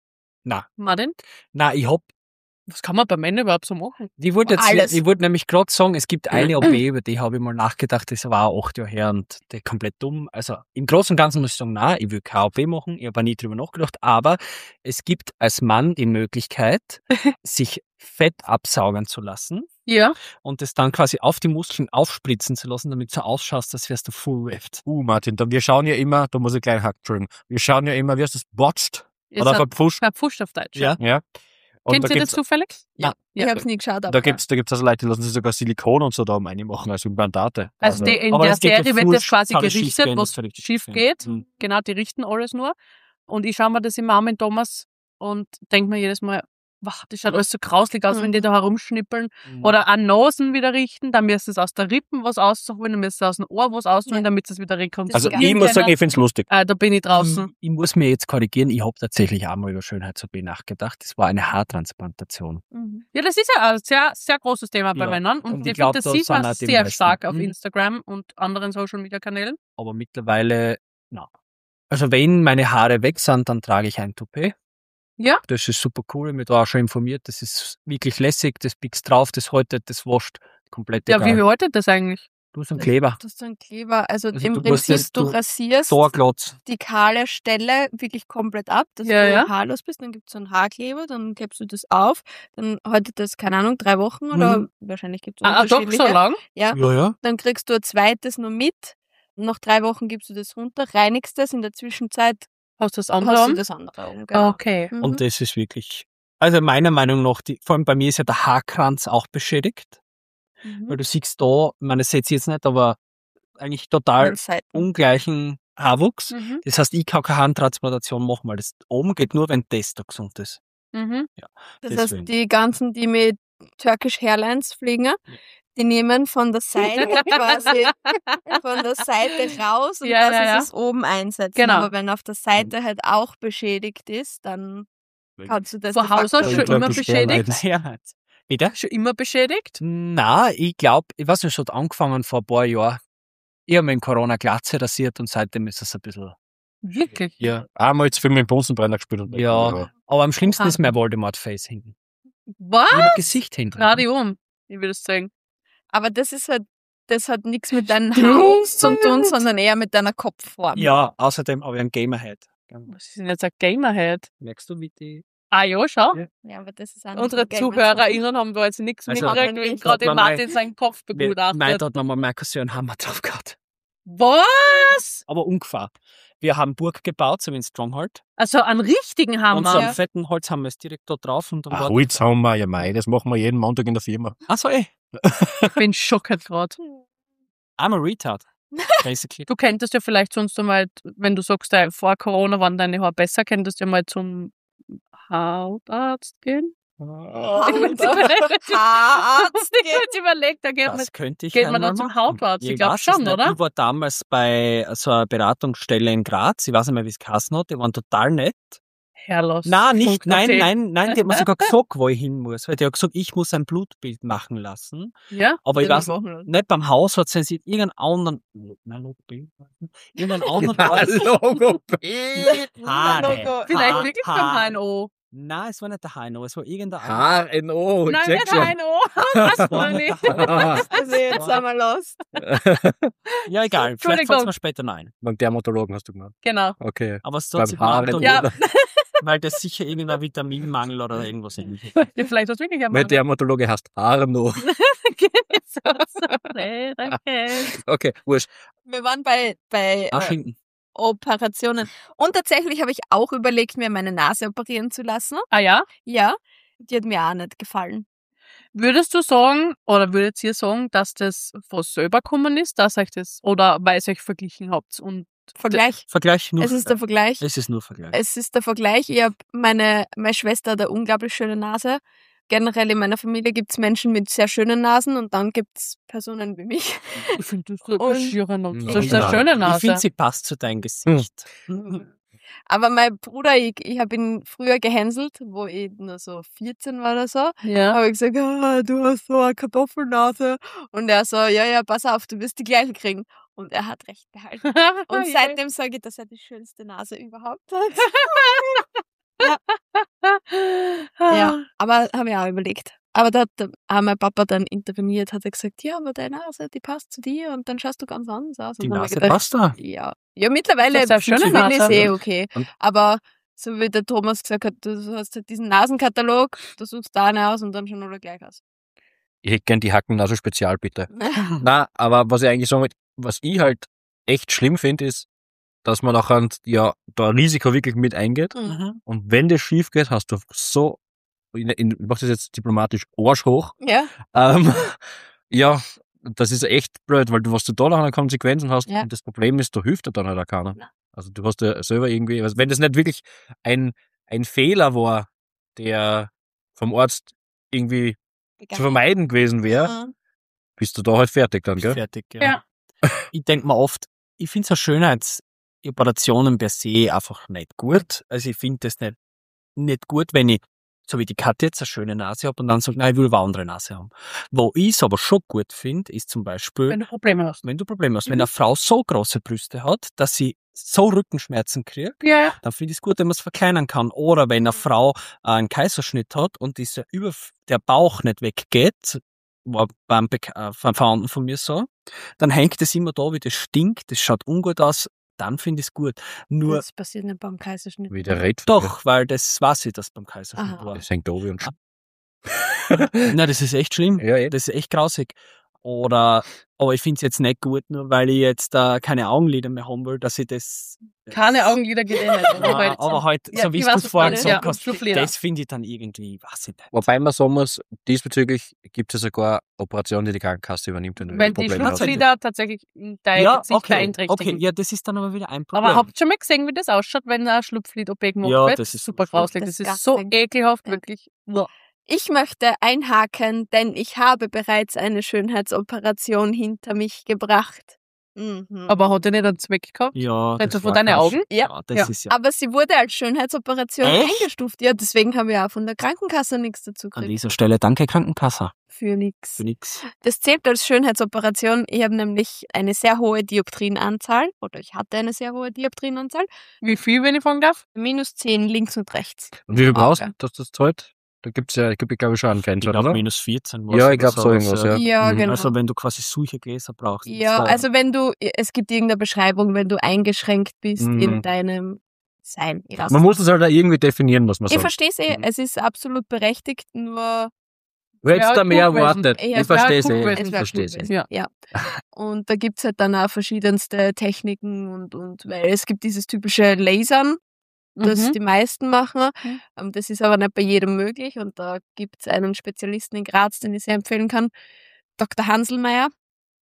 Speaker 5: Na,
Speaker 3: Martin,
Speaker 5: na, ich hab,
Speaker 3: was kann man bei Männern überhaupt so machen?
Speaker 5: ich wollte jetzt,
Speaker 2: Alles.
Speaker 5: ich wollte nämlich gerade sagen, es gibt eine O P, über die habe ich mal nachgedacht, das war auch acht Jahre her und der komplett dumm. Also im Großen und Ganzen muss ich sagen, nein, ich will keine O P machen, ich habe auch nie drüber nachgedacht, aber es gibt als Mann die Möglichkeit, sich Fett absaugen zu lassen
Speaker 3: Ja.
Speaker 5: und das dann quasi auf die Muskeln aufspritzen zu lassen, damit du so ausschaust, als wärst du full ripped.
Speaker 4: Uh, Martin, da, wir schauen ja immer, da muss ich gleich hacken, Entschuldigung. Wir schauen ja immer, wie heißt das, botched
Speaker 3: Ist
Speaker 4: oder
Speaker 3: ein
Speaker 4: verpfuscht.
Speaker 3: verpfuscht auf Deutsch.
Speaker 5: Ja.
Speaker 4: Ja. Und
Speaker 3: Kennt
Speaker 4: da
Speaker 3: ihr das
Speaker 4: gibt's,
Speaker 3: zufällig?
Speaker 5: Ja.
Speaker 2: Ich habe es nie geschaut, aber
Speaker 4: da gibt's, da gibt's also Leute, die lassen sich sogar Silikon und so da um machen, also Implantate.
Speaker 3: Also, die, in
Speaker 5: aber
Speaker 3: der
Speaker 5: das geht ja
Speaker 3: Serie wird
Speaker 5: full-
Speaker 3: das quasi
Speaker 5: kann das schief
Speaker 3: gerichtet,
Speaker 5: gehen,
Speaker 3: was
Speaker 5: das kann richtig
Speaker 3: schief
Speaker 5: schief gehen.
Speaker 3: geht.
Speaker 5: Mhm.
Speaker 3: Genau, die richten alles nur. Und ich schaue mir das immer an mit Thomas und denke mir jedes Mal, wow, das schaut alles so grauslig aus,
Speaker 2: Mhm.
Speaker 3: wenn die da herumschnippeln.
Speaker 5: Mhm.
Speaker 3: Oder an Nosen wieder richten, dann müsst ihr es aus der Rippen was ausholen, dann müsst ihr aus dem Ohr was ausholen,
Speaker 2: Ja.
Speaker 3: damit es wieder rekonstruieren.
Speaker 4: Also
Speaker 2: ganz
Speaker 4: ich muss sagen,
Speaker 3: können.
Speaker 4: ich find's lustig.
Speaker 3: Äh, da bin ich draußen.
Speaker 5: Ich, ich muss mir jetzt korrigieren, ich habe tatsächlich auch mal über Schönheits-O P nachgedacht. Das war eine Haartransplantation.
Speaker 2: Mhm.
Speaker 3: Ja, das ist ja ein sehr, sehr großes Thema bei
Speaker 5: Ja.
Speaker 3: Männern. Und,
Speaker 5: Und
Speaker 3: ich
Speaker 5: ich glaub,
Speaker 3: finde, das
Speaker 5: da
Speaker 3: sieht
Speaker 5: sind
Speaker 3: man
Speaker 5: auch die
Speaker 3: sehr
Speaker 5: meisten.
Speaker 3: stark auf
Speaker 5: Mhm.
Speaker 3: Instagram und anderen Social-Media-Kanälen.
Speaker 5: Aber mittlerweile, na. Also wenn meine Haare weg sind, dann trage ich ein Toupet.
Speaker 3: Ja.
Speaker 5: Das ist super cool, ich bin da auch schon informiert. Das ist wirklich lässig, das biegst drauf, das haltet, das wascht. Komplett
Speaker 3: Ja,
Speaker 5: egal.
Speaker 3: wie haltet das eigentlich?
Speaker 5: Du hast einen Kleber.
Speaker 2: Das ist so ein Kleber. Also,
Speaker 5: Also
Speaker 2: im
Speaker 5: du musst
Speaker 2: Prinzip,
Speaker 5: das-
Speaker 2: du,
Speaker 5: du-
Speaker 2: rasierst
Speaker 5: Torglotz.
Speaker 2: die kahle Stelle wirklich komplett ab, dass
Speaker 3: Ja,
Speaker 2: du
Speaker 3: ja.
Speaker 2: haarlos bist. Dann gibt es so einen Haarkleber, dann klebst du das auf. Dann haltet das, keine Ahnung, drei Wochen oder
Speaker 5: Mhm.
Speaker 2: wahrscheinlich gibt es
Speaker 3: Ah, doch,
Speaker 2: unterschiedliche.
Speaker 3: so lang?
Speaker 2: Ja.
Speaker 5: Ja, ja.
Speaker 2: Dann kriegst du ein zweites noch mit. Nach drei Wochen gibst du das runter, reinigst das. In der Zwischenzeit
Speaker 3: Hast du das andere?
Speaker 2: hast du
Speaker 3: an?
Speaker 2: das andere um. Genau.
Speaker 3: Okay.
Speaker 2: Mhm.
Speaker 5: Und das ist wirklich, also meiner Meinung nach, die, vor allem bei mir ist ja der Haarkranz auch beschädigt.
Speaker 2: Mhm.
Speaker 5: Weil du siehst da, ich meine, das seht ihr jetzt nicht, aber eigentlich total
Speaker 2: An Seiten.
Speaker 5: ungleichen Haarwuchs.
Speaker 3: Mhm.
Speaker 5: Das heißt, ich kann keine Handtransplantation machen, weil das oben geht nur, wenn das da gesund ist.
Speaker 3: Mhm.
Speaker 2: Das
Speaker 5: deswegen.
Speaker 2: heißt, die ganzen, die mit Turkish Airlines fliegen, die nehmen von der Seite quasi von der Seite raus und
Speaker 3: Ja,
Speaker 2: lassen
Speaker 3: ja, ja.
Speaker 2: es oben einsetzen.
Speaker 3: Genau.
Speaker 2: Aber wenn auf der Seite halt auch beschädigt ist, dann kannst du das
Speaker 3: Von
Speaker 2: de facto
Speaker 3: Haus aus schon
Speaker 2: nicht.
Speaker 3: immer
Speaker 4: Turkish
Speaker 3: beschädigt?
Speaker 5: Naja, bitte?
Speaker 3: Schon immer beschädigt?
Speaker 5: Na, ich glaube, ich weiß nicht, es hat angefangen vor ein paar Jahren. Ich habe mir in Corona Glatze rasiert und seitdem ist es ein bisschen,
Speaker 3: Wirklich?
Speaker 5: ja.
Speaker 4: Einmal zu viel mit dem Bunsenbrenner gespielt. Und
Speaker 5: Ja. Aber am schlimmsten
Speaker 3: Ah.
Speaker 5: ist mein Voldemort-Face hinten.
Speaker 3: Was?
Speaker 5: Ich hab ein Gesicht hinten.
Speaker 3: Radio um. Ich würde sagen.
Speaker 2: Aber das ist halt, das hat nichts mit deinen Haaren zu tun, sondern eher mit deiner Kopfform.
Speaker 5: Ja, außerdem habe ich einen Gamerhead.
Speaker 3: Was ist denn jetzt ein Gamerhead?
Speaker 5: Merkst du, wie die...
Speaker 3: Ah ja, schau.
Speaker 5: Ja.
Speaker 2: Ja, aber das ist auch nicht
Speaker 3: Unsere
Speaker 2: so geil mit
Speaker 3: ZuhörerInnen haben da jetzt nichts
Speaker 5: Also-
Speaker 3: mitgekriegt, wie
Speaker 2: Hat
Speaker 3: gerade
Speaker 5: man mal-
Speaker 3: Martin seinen Kopf
Speaker 5: Nein,
Speaker 3: begutachtet.
Speaker 5: da hat nochmal mein Cousin einen Hammer drauf gehabt.
Speaker 3: Was?
Speaker 5: Aber ungefähr. Wir haben Burg gebaut, so wie in Stronghold.
Speaker 3: Also einen richtigen
Speaker 5: Und so
Speaker 3: Hammer.
Speaker 2: Ja.
Speaker 5: einen fetten Holzhammer ist direkt da drauf. Und dann
Speaker 4: Ah,
Speaker 5: war
Speaker 4: Holzhammer, ja mei, das machen wir jeden Montag in der Firma.
Speaker 5: Ach so, eh.
Speaker 3: Ich bin schockiert gerade.
Speaker 5: I'm a retard. Basically.
Speaker 3: Du könntest ja vielleicht sonst einmal, wenn du sagst, äh, vor Corona waren deine Haare besser, könntest du ja mal zum Hautarzt gehen.
Speaker 2: Arzt.
Speaker 3: Ich hätte überlegt, da geht man,
Speaker 5: Das könnte ich
Speaker 3: geht man
Speaker 5: einmal
Speaker 3: dann zum
Speaker 5: machen.
Speaker 3: Hautarzt. Ich glaube
Speaker 5: weiß es
Speaker 3: schon,
Speaker 5: nicht.
Speaker 3: oder?
Speaker 5: Ich war damals bei so einer Beratungsstelle in Graz. Ich weiß nicht mehr, wie es geheißen hat. Die waren total nett.
Speaker 3: Herrlos.
Speaker 5: Nein, nicht,
Speaker 3: Punkt
Speaker 5: nein,
Speaker 3: at.
Speaker 5: nein, nein. Die hat mir sogar gesagt, wo ich hin muss. Weil die hat gesagt, ich muss ein Blutbild machen lassen.
Speaker 3: Ja?
Speaker 5: Aber ich weiß
Speaker 2: Machen.
Speaker 5: nicht, beim Hausarzt sind sie irgendeinen anderen, nein, Logopäd, irgendeinen anderen
Speaker 4: Logopäd.
Speaker 5: Haare.
Speaker 3: Vielleicht
Speaker 5: Ha-
Speaker 3: wirklich
Speaker 5: Ha-
Speaker 3: beim H N O.
Speaker 5: Nein, es war nicht der H N O, es war irgendein
Speaker 4: H N O.
Speaker 3: Nein,
Speaker 4: check
Speaker 3: nicht H N O. Das war nicht.
Speaker 2: Also jetzt sind wir lost.
Speaker 5: Ja, egal, vielleicht
Speaker 3: Entschuldigung.
Speaker 5: fällt mir später noch ein.
Speaker 4: Beim Dermatologen hast du gemacht.
Speaker 3: Genau.
Speaker 4: Okay.
Speaker 5: Aber es
Speaker 4: Beim
Speaker 5: tut sich
Speaker 4: Haaren-
Speaker 5: beantworten,
Speaker 3: Ja.
Speaker 5: weil das sicher irgendein Vitaminmangel oder irgendwas ähnliches.
Speaker 3: Ja, vielleicht hast du wirklich
Speaker 4: Mein
Speaker 3: einmal.
Speaker 4: Dermatologe heißt Arno.
Speaker 3: Nee, danke.
Speaker 4: Okay, wurscht.
Speaker 2: Wir waren bei, bei
Speaker 5: Ah,
Speaker 2: äh,
Speaker 5: Schinken.
Speaker 2: Operationen. Und tatsächlich habe ich auch überlegt, mir meine Nase operieren zu lassen.
Speaker 3: Ah ja?
Speaker 2: Ja, die hat mir auch nicht gefallen.
Speaker 3: Würdest du sagen, oder würdet ihr sagen, dass das von selber gekommen ist, dass euch das, oder weil ihr euch verglichen habt? Und
Speaker 2: Vergleich.
Speaker 5: Vergleich nur.
Speaker 2: Es ist der Vergleich.
Speaker 5: es ist nur Vergleich.
Speaker 2: Es ist der Vergleich. Ich hab meine, meine Schwester hat eine unglaublich schöne Nase. Generell in meiner Familie gibt's Menschen mit sehr schönen Nasen und dann gibt's Personen wie mich.
Speaker 3: ich finde das
Speaker 2: Und-
Speaker 3: eine schiere Nase.
Speaker 4: Mhm.
Speaker 3: Das ist eine schöne
Speaker 5: Ich
Speaker 3: Nase.
Speaker 5: finde, sie passt zu deinem Gesicht.
Speaker 2: Aber mein Bruder, ich, ich habe ihn früher gehänselt, wo ich nur so vierzehn war oder so.
Speaker 3: Ja.
Speaker 2: Habe ich gesagt, ah, du hast so eine Kartoffelnase. Und er so, ja, ja, pass auf, du wirst die gleiche kriegen. Und er hat recht behalten. Und seitdem sage ich, dass er die schönste Nase überhaupt hat. Ja, aber habe ich auch überlegt. Aber da hat der- auch mein Papa dann interveniert, hat er gesagt, ja, aber deine Nase, die passt zu dir und dann schaust du ganz anders aus.
Speaker 5: Die
Speaker 2: Und dann hab ich
Speaker 5: Nase
Speaker 2: gedacht,
Speaker 5: passt da.
Speaker 2: Ja, ja mittlerweile
Speaker 3: Das ist eine schöne
Speaker 2: finde ich
Speaker 3: Nase.
Speaker 2: eh okay.
Speaker 4: Und-
Speaker 2: Aber so wie der Thomas gesagt hat, du hast halt diesen Nasenkatalog, du suchst da eine aus und dann schauen alle gleich aus.
Speaker 4: Ich hätte gern die Hackennase spezial, bitte. Na, aber was ich eigentlich sagen wollte, was ich halt echt schlimm finde, ist, dass man nachher ja da ein Risiko wirklich mit eingeht.
Speaker 2: Mhm.
Speaker 4: Und wenn das schief geht, hast du so, in, in, ich mach das jetzt diplomatisch, Arsch hoch.
Speaker 2: Ja,
Speaker 4: Ähm, ja, das ist echt blöd, weil du, was du da nachher an Konsequenzen hast,
Speaker 2: Ja.
Speaker 4: und das Problem ist, da hilft dir dann halt auch keiner.
Speaker 2: Nein.
Speaker 4: Also du hast ja selber irgendwie, also wenn das nicht wirklich ein, ein Fehler war, der vom Arzt irgendwie zu vermeiden gewesen wäre,
Speaker 2: Mhm.
Speaker 4: bist du da halt fertig dann, gell?
Speaker 5: Fertig, ja.
Speaker 3: Ja.
Speaker 5: Ich denke mir oft, ich finde so Schönheitsoperationen per se einfach nicht gut. Also ich finde das nicht, nicht gut, wenn ich, so wie die Katja jetzt, eine schöne Nase habe und dann sage, nein, ich will eine andere Nase haben. Wo ich es aber schon gut finde, ist zum Beispiel,
Speaker 3: Wenn du Probleme hast.
Speaker 5: wenn du Probleme hast,
Speaker 3: Mhm.
Speaker 5: wenn eine Frau so große Brüste hat, dass sie so Rückenschmerzen kriegt,
Speaker 3: Ja, ja.
Speaker 5: dann finde ich es gut, wenn man es verkleinern kann. Oder wenn eine Frau äh, einen Kaiserschnitt hat und dieser über der Bauch nicht weggeht, war beim Bek- äh, beim Verwandten von mir so, dann hängt es immer da, wie das stinkt, das schaut ungut aus, dann finde ich es gut. Nur
Speaker 2: Das passiert nicht beim Kaiserschnitt.
Speaker 4: Wie der Red.
Speaker 5: doch, weil das weiß ich, dass beim Kaiserschnitt
Speaker 2: Aha.
Speaker 5: war.
Speaker 4: Das hängt oben und sch-
Speaker 5: Nein, das ist echt schlimm.
Speaker 4: Ja, eh.
Speaker 5: Das ist echt grausig. Oder, aber ich finde es jetzt nicht gut, nur weil ich jetzt äh, keine Augenlider mehr haben will, dass ich das.
Speaker 3: Keine Augenlider geht eh nicht.
Speaker 5: Ja,
Speaker 3: Aber halt
Speaker 5: aber
Speaker 3: so.
Speaker 5: halt,
Speaker 3: Ja,
Speaker 5: so wie
Speaker 3: ich
Speaker 5: es
Speaker 3: weiß,
Speaker 5: du
Speaker 3: was
Speaker 5: vorher
Speaker 3: du meinst.
Speaker 5: gesagt
Speaker 3: Ja,
Speaker 5: hast,
Speaker 3: Schlupflider.
Speaker 5: das finde ich dann irgendwie, weiß ich nicht.
Speaker 4: Wobei man sagen muss, diesbezüglich gibt es sogar Operationen, die die Krankenkasse übernimmt, wenn du
Speaker 3: Wenn die
Speaker 4: Probleme hast.
Speaker 3: Schlupflider tatsächlich dein
Speaker 5: Ja,
Speaker 3: Gesicht
Speaker 5: okay,
Speaker 3: beeinträchtigen.
Speaker 5: okay, ja, das ist dann aber wieder ein Problem.
Speaker 3: Aber habt ihr schon mal gesehen, wie das ausschaut, wenn ein Schlupflid-O P gemacht
Speaker 5: Ja,
Speaker 3: wird?
Speaker 5: das ist
Speaker 3: super
Speaker 5: so schlimm.
Speaker 3: grauslich. Das ist
Speaker 2: Disgusting.
Speaker 3: so ekelhaft,
Speaker 2: Ja.
Speaker 3: wirklich.
Speaker 2: Ich möchte einhaken, denn ich habe bereits eine Schönheitsoperation hinter mich gebracht. Mhm.
Speaker 3: Aber hat er nicht einen Zweck gehabt?
Speaker 5: Ja,
Speaker 3: Redest du
Speaker 5: das
Speaker 3: von
Speaker 5: war
Speaker 3: deinen
Speaker 5: ganz-
Speaker 3: Augen?
Speaker 2: Ja.
Speaker 5: das
Speaker 3: Ja.
Speaker 5: ist ja.
Speaker 2: Aber sie wurde als Schönheitsoperation
Speaker 5: Echt?
Speaker 2: eingestuft. Ja, deswegen habe ich auch von der Krankenkasse nichts dazu
Speaker 5: An
Speaker 2: gekriegt.
Speaker 5: dieser Stelle danke Krankenkasse
Speaker 2: Für nichts.
Speaker 5: für nix.
Speaker 2: Das zählt als Schönheitsoperation. Ich habe nämlich eine sehr hohe Dioptrienanzahl, oder ich hatte eine sehr hohe Dioptrienanzahl.
Speaker 3: Wie viel, wenn ich fragen darf?
Speaker 2: Minus zehn links und rechts.
Speaker 4: Und wie viel brauchst
Speaker 2: Okay.
Speaker 4: du, dass das zahlt? Da gibt's ja, gibt glaube ich schon einen
Speaker 5: Ich
Speaker 4: Grenze,
Speaker 5: glaube
Speaker 4: oder?
Speaker 5: minus vierzehn.
Speaker 4: Ja, ich
Speaker 5: oder
Speaker 4: glaube so irgendwas, ja.
Speaker 2: Ja,
Speaker 4: Mhm.
Speaker 2: genau.
Speaker 5: Also wenn du quasi solche Gläser brauchst.
Speaker 2: Ja,
Speaker 5: so-
Speaker 2: also wenn du, es gibt irgendeine Beschreibung, wenn du eingeschränkt bist
Speaker 4: Mhm.
Speaker 2: in deinem Sein. Ich, weiß
Speaker 4: Man
Speaker 2: nicht.
Speaker 4: muss es halt auch irgendwie definieren, was man
Speaker 2: ich
Speaker 4: sagt.
Speaker 2: verstehe es eh,
Speaker 4: Mhm.
Speaker 2: es ist absolut berechtigt, nur
Speaker 4: Du hättest
Speaker 3: Ja,
Speaker 4: da mehr
Speaker 3: gut gewesen.
Speaker 4: erwartet.
Speaker 2: Ja,
Speaker 4: Ich verstehe es
Speaker 3: gut
Speaker 4: eh.
Speaker 3: gewesen.
Speaker 2: es
Speaker 4: Ich
Speaker 2: wäre
Speaker 4: verstehe
Speaker 2: gut
Speaker 4: es eh.
Speaker 2: gewesen.
Speaker 3: Ja.
Speaker 2: Ja. Und da gibt's halt dann auch verschiedenste Techniken und, und weil es gibt dieses typische Lasern, das
Speaker 3: Mhm.
Speaker 2: die meisten machen.
Speaker 3: Mhm.
Speaker 2: Ähm, Das ist aber nicht bei jedem möglich und da gibt's einen Spezialisten in Graz, den ich sehr empfehlen kann, Doktor Hanselmeier.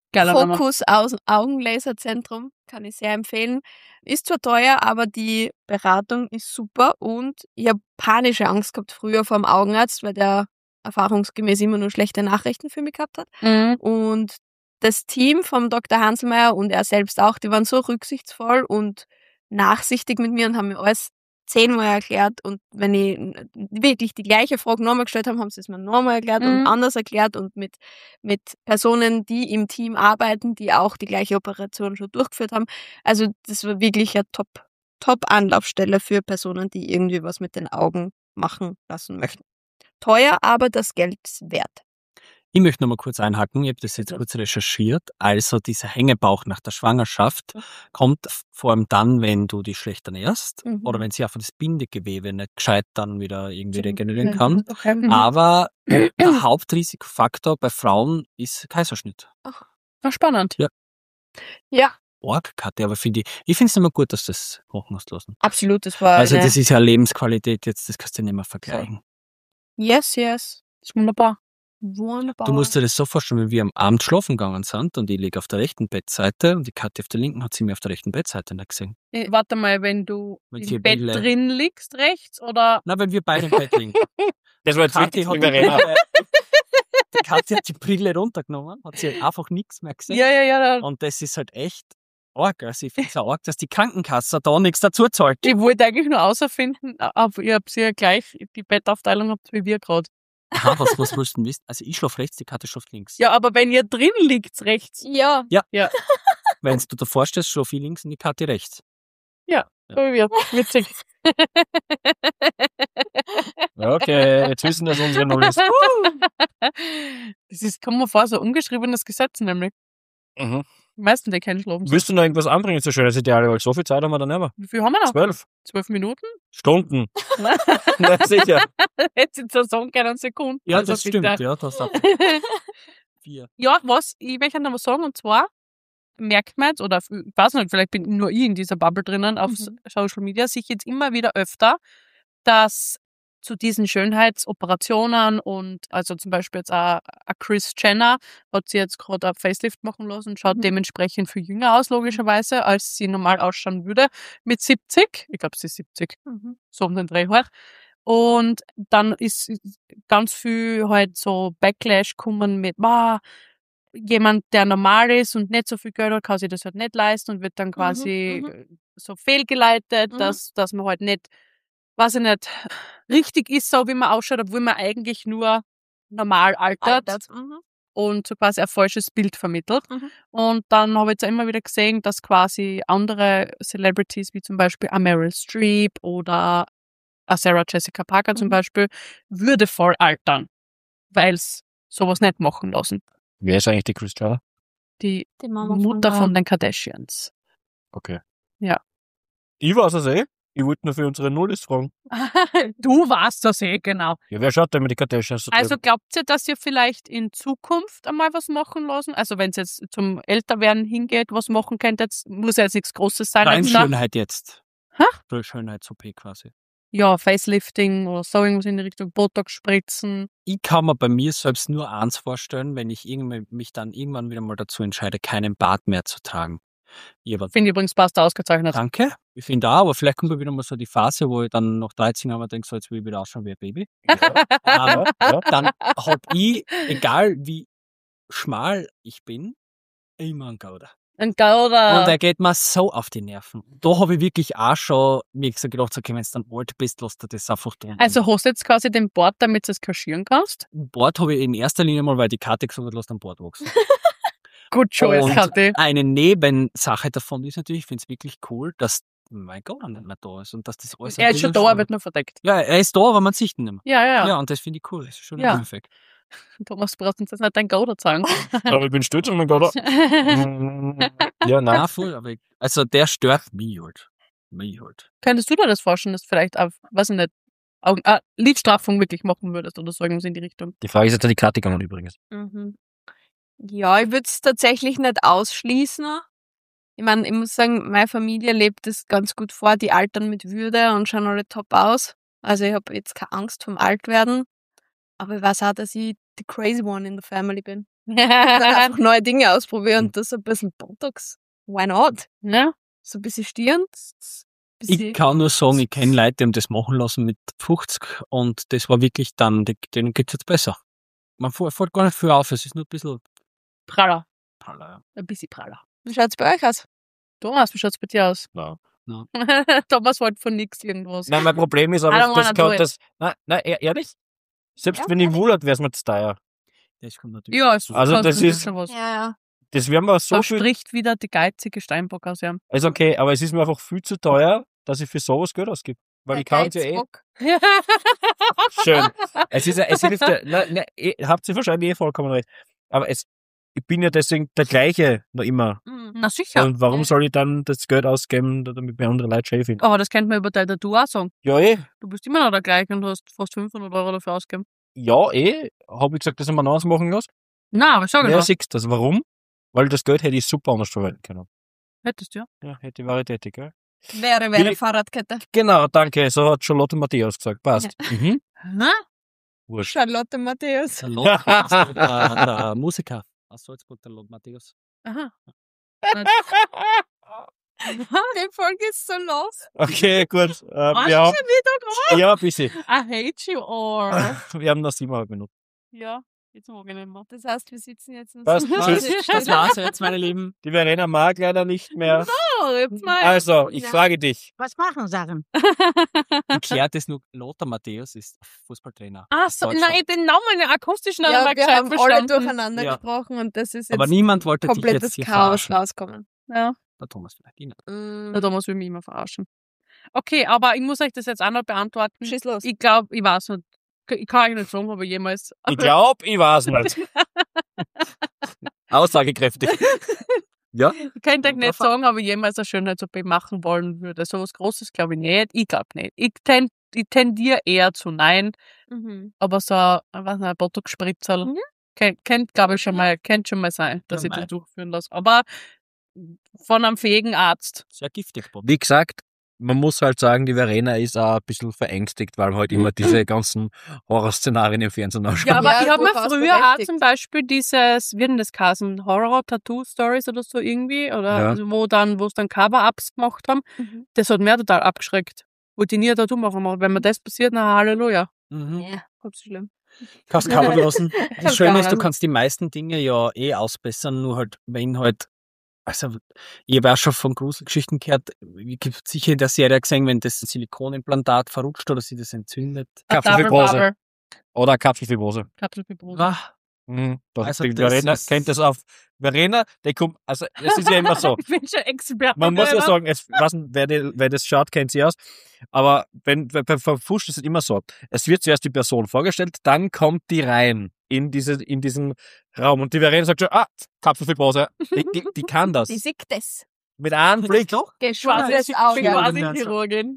Speaker 3: Geiler Name.
Speaker 2: Fokus aus Augenlaserzentrum, kann ich sehr empfehlen. Ist zwar teuer, aber die Beratung ist super und ich habe panische Angst gehabt früher vor dem Augenarzt, weil der erfahrungsgemäß immer nur schlechte Nachrichten für mich gehabt hat.
Speaker 3: Mhm.
Speaker 2: Und das Team vom Doktor Hanselmeier und er selbst auch, die waren so rücksichtsvoll und nachsichtig mit mir und haben mir alles zehnmal erklärt. Und wenn ich wirklich die gleiche Frage nochmal gestellt habe, haben sie es mir nochmal erklärt
Speaker 3: Mhm.
Speaker 2: und anders erklärt und mit, mit Personen, die im Team arbeiten, die auch die gleiche Operation schon durchgeführt haben. Also das war wirklich eine Top, Top-Anlaufstelle für Personen, die irgendwie was mit den Augen machen lassen möchten. Teuer, aber das Geld wert.
Speaker 5: Ich möchte noch mal kurz einhaken, ich habe das jetzt kurz recherchiert. Also dieser Hängebauch nach der Schwangerschaft kommt vor allem dann, wenn du dich schlecht ernährst
Speaker 2: Mhm.
Speaker 5: oder wenn sie einfach das Bindegewebe nicht gescheit dann wieder irgendwie
Speaker 2: Mhm.
Speaker 5: regenerieren kann.
Speaker 2: Okay.
Speaker 3: Mhm.
Speaker 5: Aber der Hauptrisikofaktor bei Frauen ist Kaiserschnitt.
Speaker 3: War spannend.
Speaker 2: Ja,
Speaker 5: Org, Katja, aber finde ich, ich finde es immer gut, dass du das machen hast lassen.
Speaker 2: absolut. Das war
Speaker 5: Also
Speaker 2: eine,
Speaker 5: das ist ja Lebensqualität jetzt, das kannst du nicht mehr vergleichen.
Speaker 2: yes, yes.
Speaker 3: Ist wunderbar.
Speaker 2: Wunderbar.
Speaker 5: Du musst dir das so vorstellen, wenn wir am Abend schlafen gegangen sind und ich liege auf der rechten Bettseite und die Katja auf der linken, hat sie mir auf der rechten Bettseite nicht gesehen.
Speaker 3: Äh, Warte mal, wenn du
Speaker 5: Wenn sie
Speaker 3: im Bett
Speaker 5: Brille-
Speaker 3: drin liegst, rechts, oder?
Speaker 5: Na, wenn wir beide im Bett liegen.
Speaker 4: Das war jetzt
Speaker 5: Kathi
Speaker 4: wichtig
Speaker 5: hat
Speaker 4: für
Speaker 5: die
Speaker 4: Verena.
Speaker 5: Brille, die Katja hat die Brille runtergenommen, hat sie einfach nichts mehr gesehen.
Speaker 3: Ja, ja, ja. Da.
Speaker 5: Und das ist halt echt arg. Also ich finde es auch arg, dass die Krankenkasse da nichts dazu zahlt.
Speaker 3: Ich wollte eigentlich nur außerfinden, aber ihr habt ja gleich die Bettaufteilung habt wie wir gerade.
Speaker 5: Aha, was, was willst du denn wissen? Also ich schlafe rechts, die Katja schläft links.
Speaker 3: Ja, aber wenn ihr drin liegt, rechts.
Speaker 2: Ja,
Speaker 5: Wenn du davor stehst, schlafe ich links und die Katja rechts.
Speaker 3: So wie wir. Witzig.
Speaker 4: Okay, jetzt wissen das unsere Nullis.
Speaker 3: Das ist, kommt mir vor, so ein ungeschriebenes Gesetz nämlich.
Speaker 4: Mhm.
Speaker 3: Die meisten, die keinen schlafen.
Speaker 4: Willst du noch irgendwas anbringen zu Schönheitsideale? Weil so viel Zeit haben wir dann nicht mehr.
Speaker 3: Wie viel haben wir noch?
Speaker 4: Zwölf
Speaker 3: Zwölf Minuten?
Speaker 4: Stunden. Na, sicher.
Speaker 3: Jetzt sind es so keine Sekunden.
Speaker 5: Ja,
Speaker 3: Also
Speaker 5: das
Speaker 3: bitte.
Speaker 5: stimmt. Ja, das hat vier.
Speaker 3: Ja, was, ich möchte noch was sagen, und zwar merkt man jetzt, oder ich weiß nicht, vielleicht bin nur ich in dieser Bubble drinnen, auf
Speaker 2: Mhm.
Speaker 3: Social Media, sich jetzt immer wieder öfter, dass zu diesen Schönheitsoperationen und also zum Beispiel jetzt auch a Kris Jenner hat sie jetzt gerade ein Facelift machen lassen, schaut
Speaker 2: Mhm.
Speaker 3: dementsprechend viel jünger aus, logischerweise, als sie normal ausschauen würde mit siebzig. Ich glaube, sie ist siebzig.
Speaker 2: Mhm.
Speaker 3: So um den Dreh halt. Und dann ist ganz viel halt so Backlash kommen mit, wow, jemand, der normal ist und nicht so viel Geld hat, kann sich das halt nicht leisten und wird dann quasi
Speaker 2: mhm.
Speaker 3: so fehlgeleitet,
Speaker 2: Mhm.
Speaker 3: dass, dass man halt nicht, weiß ich nicht, richtig ist, so wie man ausschaut, obwohl man eigentlich nur normal altert
Speaker 2: Altert. Mhm.
Speaker 3: und so quasi ein falsches Bild vermittelt.
Speaker 2: Mhm.
Speaker 3: Und dann habe ich jetzt auch immer wieder gesehen, dass quasi andere Celebrities, wie zum Beispiel a Meryl Streep oder a Sarah Jessica Parker zum
Speaker 2: Mhm.
Speaker 3: Beispiel, würdevoll altern, weil sie sowas nicht machen lassen.
Speaker 4: Wer ist eigentlich die Kris Jenner?
Speaker 3: Die
Speaker 2: Die Mama
Speaker 3: Mutter
Speaker 2: von,
Speaker 3: von den Kardashians.
Speaker 4: Okay.
Speaker 3: Ja.
Speaker 4: Ich weiß es eh. Ich wollte nur für unsere Nullis fragen.
Speaker 3: Du warst das eh, genau.
Speaker 4: Ja, wer schaut denn mit die Kardashians so
Speaker 3: Also
Speaker 4: drüben?
Speaker 3: glaubt ihr, dass ihr vielleicht in Zukunft einmal was machen lassen? Also wenn es jetzt zum Älterwerden hingeht, was machen könnt, jetzt muss ja jetzt nichts Großes sein.
Speaker 5: Rein
Speaker 3: Also da-
Speaker 5: Schönheit jetzt.
Speaker 3: Hä?
Speaker 5: Für Schönheits-O P quasi.
Speaker 3: Ja, Facelifting oder so irgendwas in die Richtung Botox spritzen.
Speaker 5: Ich kann mir bei mir selbst nur eins vorstellen, wenn ich irgendwann, mich dann irgendwann wieder mal dazu entscheide, keinen Bart mehr zu tragen. Ich aber
Speaker 3: Finde ich übrigens passt ausgezeichnet.
Speaker 5: danke. Ich finde auch, aber vielleicht kommt mir wieder mal so die Phase, wo ich dann nach dreizehn Jahren denke, so jetzt will ich wieder ausschauen wie ein Baby.
Speaker 4: Ja,
Speaker 5: Ähm,
Speaker 4: ja.
Speaker 5: dann hab ich, egal wie schmal ich bin, immer einen Gauder.
Speaker 3: Ein Gauder.
Speaker 5: Und er geht mir so auf die Nerven. Da habe ich wirklich auch schon mir gesagt, gedacht, okay, wenn du dann alt bist, lass dir das einfach tun.
Speaker 3: Also hast du jetzt quasi den Bart, damit du es kaschieren kannst?
Speaker 5: Bart habe ich in erster Linie mal, weil die Karte gesagt hat, lass den Bart wachsen.
Speaker 3: Gut, Choice,
Speaker 5: Und
Speaker 3: Kathi.
Speaker 5: eine Nebensache davon ist natürlich, ich finde es wirklich cool, dass mein Gott nicht mehr da ist und dass das alles
Speaker 3: Er
Speaker 5: ein
Speaker 3: ist schon
Speaker 5: bisschen
Speaker 3: da, er
Speaker 5: schön-
Speaker 3: wird nur verdeckt.
Speaker 5: Ja, er ist da, aber man sieht ihn nicht mehr.
Speaker 3: Ja, ja,
Speaker 5: Ja,
Speaker 3: ja.
Speaker 5: und das finde ich cool. Das ist schon
Speaker 3: Ja.
Speaker 5: ein Effekt.
Speaker 3: Thomas brauchst uns jetzt nicht dein Gauder sagen.
Speaker 4: Aber ich bin stolz auf meinen Gauder. Mm, Ja, nein.
Speaker 5: Na, voll, aber ich, also der stört mich halt. Mich halt.
Speaker 3: Könntest du dir das vorstellen, dass du vielleicht auf, weiß ich nicht, Augen, äh, Lidstraffung wirklich machen würdest oder so irgendwas in die Richtung?
Speaker 4: Die Frage ist jetzt an die Kathi gegangen übrigens.
Speaker 2: Mhm. Ja, ich würde es tatsächlich nicht ausschließen. Ich meine, ich muss sagen, meine Familie lebt das ganz gut vor. Die altern mit Würde und schauen alle top aus. Also ich habe jetzt keine Angst vom Altwerden. Aber ich weiß auch, dass ich die crazy one in der Family bin. Dann einfach neue Dinge ausprobieren und das ein bisschen Botox. Why not?
Speaker 3: Ja.
Speaker 2: So ein bisschen Stirn.
Speaker 5: Ich kann nur sagen, ich kenne Leute, die haben das machen lassen mit fünfzig und das war wirklich dann, die- denen geht's jetzt besser. Man fällt fällt gar nicht viel auf, es ist nur ein bisschen
Speaker 3: Praller.
Speaker 5: praller, ja.
Speaker 3: Ein bisschen praller.
Speaker 2: Wie schaut's bei euch aus?
Speaker 3: Thomas, wie schaut's bei dir aus?
Speaker 4: Ja.
Speaker 3: Thomas wollte von nix irgendwas.
Speaker 4: Nein, mein Problem ist
Speaker 3: I
Speaker 4: aber,
Speaker 3: don't
Speaker 4: das
Speaker 3: wanna do
Speaker 4: kann
Speaker 3: it.
Speaker 4: das. Nein, nein, ehr- ehrlich? Selbst
Speaker 2: Ja,
Speaker 4: wenn ich wohl hat, wär's mir zu teuer.
Speaker 5: Das kommt natürlich.
Speaker 3: Ja, es
Speaker 4: Also
Speaker 3: kannst
Speaker 4: das
Speaker 3: du
Speaker 4: ist-
Speaker 3: schon was.
Speaker 2: Ja, ja.
Speaker 4: Das wäre mir so
Speaker 3: Da
Speaker 4: viel.
Speaker 3: spricht wieder die geizige Steinbock aus ihm.
Speaker 4: Ist okay, aber es ist mir einfach viel zu teuer, dass ich für sowas Geld ausgebe. Weil ich kann es ja eh.
Speaker 2: Geizbock.
Speaker 4: Schön. Es ist ja, es hilft ja, na, na, eh, habt ihr wahrscheinlich eh vollkommen recht. Aber es, ich bin ja deswegen der gleiche noch immer.
Speaker 3: Na sicher.
Speaker 4: Und warum soll ich dann das Geld ausgeben, damit mir andere Leute schön finden?
Speaker 3: Aber das könnte man über dein Tattoo auch sagen.
Speaker 4: Ja, eh.
Speaker 3: Du bist immer noch der gleiche und hast fast fünfhundert Euro dafür ausgegeben.
Speaker 4: Ja, eh. Habe ich gesagt, dass ich mir anders machen lasse?
Speaker 3: Na, aber sag
Speaker 4: Ja,
Speaker 3: ja,
Speaker 4: siehst du das. Warum? Weil das Geld hätte ich super anders verwenden können.
Speaker 3: hättest du ja.
Speaker 4: Ja, hätte wäre tätig, gell?
Speaker 2: Wäre, wäre
Speaker 4: Wie-
Speaker 2: Fahrradkette.
Speaker 4: Genau, danke. So hat Charlotte Matthäus gesagt. Passt. Mhm.
Speaker 3: Hä?
Speaker 4: Wurscht.
Speaker 2: Charlotte Matthäus.
Speaker 5: Der, Lot, der, der Musiker aus Salzburg, der Lot Matthäus.
Speaker 3: Aha.
Speaker 2: Die Folge ist so los.
Speaker 4: Okay, gut. Äh,
Speaker 3: Was
Speaker 4: wir haben,
Speaker 3: ist wieder
Speaker 4: ja, ein bisschen.
Speaker 3: I hate you all.
Speaker 4: Wir haben noch siebeneinhalb Minuten.
Speaker 3: Ja, jetzt mag ich nicht mehr.
Speaker 2: Das heißt, wir sitzen jetzt in
Speaker 4: Passt.
Speaker 2: so
Speaker 4: Tschüss.
Speaker 5: Das war's jetzt, meine Lieben.
Speaker 4: Die Verena mag leider nicht mehr.
Speaker 2: Oh, jetzt mal.
Speaker 4: Also, ich
Speaker 2: Ja.
Speaker 4: frage dich.
Speaker 6: Was machen Sachen?
Speaker 5: Ich klärt das nur. Lothar Matthäus ist Fußballtrainer.
Speaker 3: Ach so,
Speaker 5: Deutschland.
Speaker 3: nein, den Namen, den akustischen Namen
Speaker 2: Ja,
Speaker 3: war
Speaker 2: wir
Speaker 3: gescheit
Speaker 2: haben alle
Speaker 3: verstanden.
Speaker 2: durcheinander
Speaker 5: Ja.
Speaker 2: gesprochen und das ist
Speaker 5: Aber
Speaker 2: jetzt
Speaker 5: niemand wollte dich
Speaker 2: komplettes
Speaker 5: jetzt hier
Speaker 2: Chaos
Speaker 5: verarschen.
Speaker 2: rauskommen.
Speaker 3: Ja,
Speaker 5: Der Thomas vielleicht. Ich nicht.
Speaker 2: Mm.
Speaker 3: der Thomas will mich immer verarschen. Okay, aber ich muss euch das jetzt auch noch beantworten.
Speaker 2: Schieß los.
Speaker 3: Ich glaube, ich weiß nicht. Ich kann euch nicht sagen, aber jemals.
Speaker 4: Ich glaube, ich weiß nicht. Aussagekräftig. Ja?
Speaker 3: Ich könnte euch nicht sagen, aber jemals eine Schönheits-O P machen wollen würde. So was Großes glaube ich nicht. Ich glaube nicht. Ich, tend, ich tendiere eher zu nein,
Speaker 2: Mhm.
Speaker 3: aber so ein, was ein Botox-Spritzel
Speaker 2: Mhm.
Speaker 3: kennt, kennt glaube ich schon mal, kennt schon mal sein, dass
Speaker 5: Ja,
Speaker 3: ich
Speaker 5: mei.
Speaker 3: das durchführen lasse. Aber von einem fähigen Arzt.
Speaker 5: Sehr giftig, Bob.
Speaker 4: Wie gesagt, man muss halt sagen, die Verena ist auch ein bisschen verängstigt, weil man halt immer diese ganzen Horrorszenarien im Fernsehen anschaut.
Speaker 3: Ja, aber
Speaker 2: Ja,
Speaker 3: ich habe mir
Speaker 2: durchaus
Speaker 3: früher auch
Speaker 2: berechtigt.
Speaker 3: zum Beispiel dieses, wie denn das geheißen, Horror-Tattoo-Stories oder so irgendwie, oder
Speaker 4: Ja.
Speaker 3: also wo dann, wo es dann Cover-Ups gemacht haben,
Speaker 2: Mhm.
Speaker 3: das hat mir total abgeschreckt. Wollte ich nie ein Tattoo machen, aber wenn mir das passiert, na Halleluja.
Speaker 5: Mhm.
Speaker 2: Ja, halb so schlimm.
Speaker 5: Kannst cover lassen. Das
Speaker 2: Kannst
Speaker 5: Schöne
Speaker 2: cover
Speaker 5: ist, du
Speaker 2: lassen.
Speaker 5: kannst die meisten Dinge ja eh ausbessern, nur halt, wenn halt, also, ich habe auch schon von Gruselgeschichten gehört, ich gibt sicher in der Serie gesehen, wenn das Silikonimplantat verrutscht oder sich das entzündet.
Speaker 3: Ein
Speaker 4: Kapselfibrose.
Speaker 3: Double Bubble.
Speaker 4: Oder Kapselfibrose.
Speaker 3: Kapselfibrose.
Speaker 5: Ah,
Speaker 4: Mhm. Das,
Speaker 5: Also
Speaker 4: die
Speaker 5: das
Speaker 4: Verena
Speaker 5: ist-
Speaker 4: kennt das auf. Verena, der kommt, also es ist ja immer so.
Speaker 3: Ich bin schon Experte.
Speaker 4: Man muss ja
Speaker 3: oder?
Speaker 4: sagen, es, was, wer, die, wer das schaut, kennt sie aus. Aber wenn, bei, bei Verpfuscht ist es immer so. Es wird zuerst die Person vorgestellt, dann kommt die rein in, diese, in diesen Raum. Und die Verena sagt schon, ah, Kapselfibrose. Die, die, die kann das.
Speaker 2: Die sieht das.
Speaker 4: Mit einem Blick.
Speaker 2: Geschweißtes
Speaker 3: Ich bin
Speaker 2: Auge.
Speaker 3: quasi
Speaker 5: Ja.
Speaker 3: Chirurgin.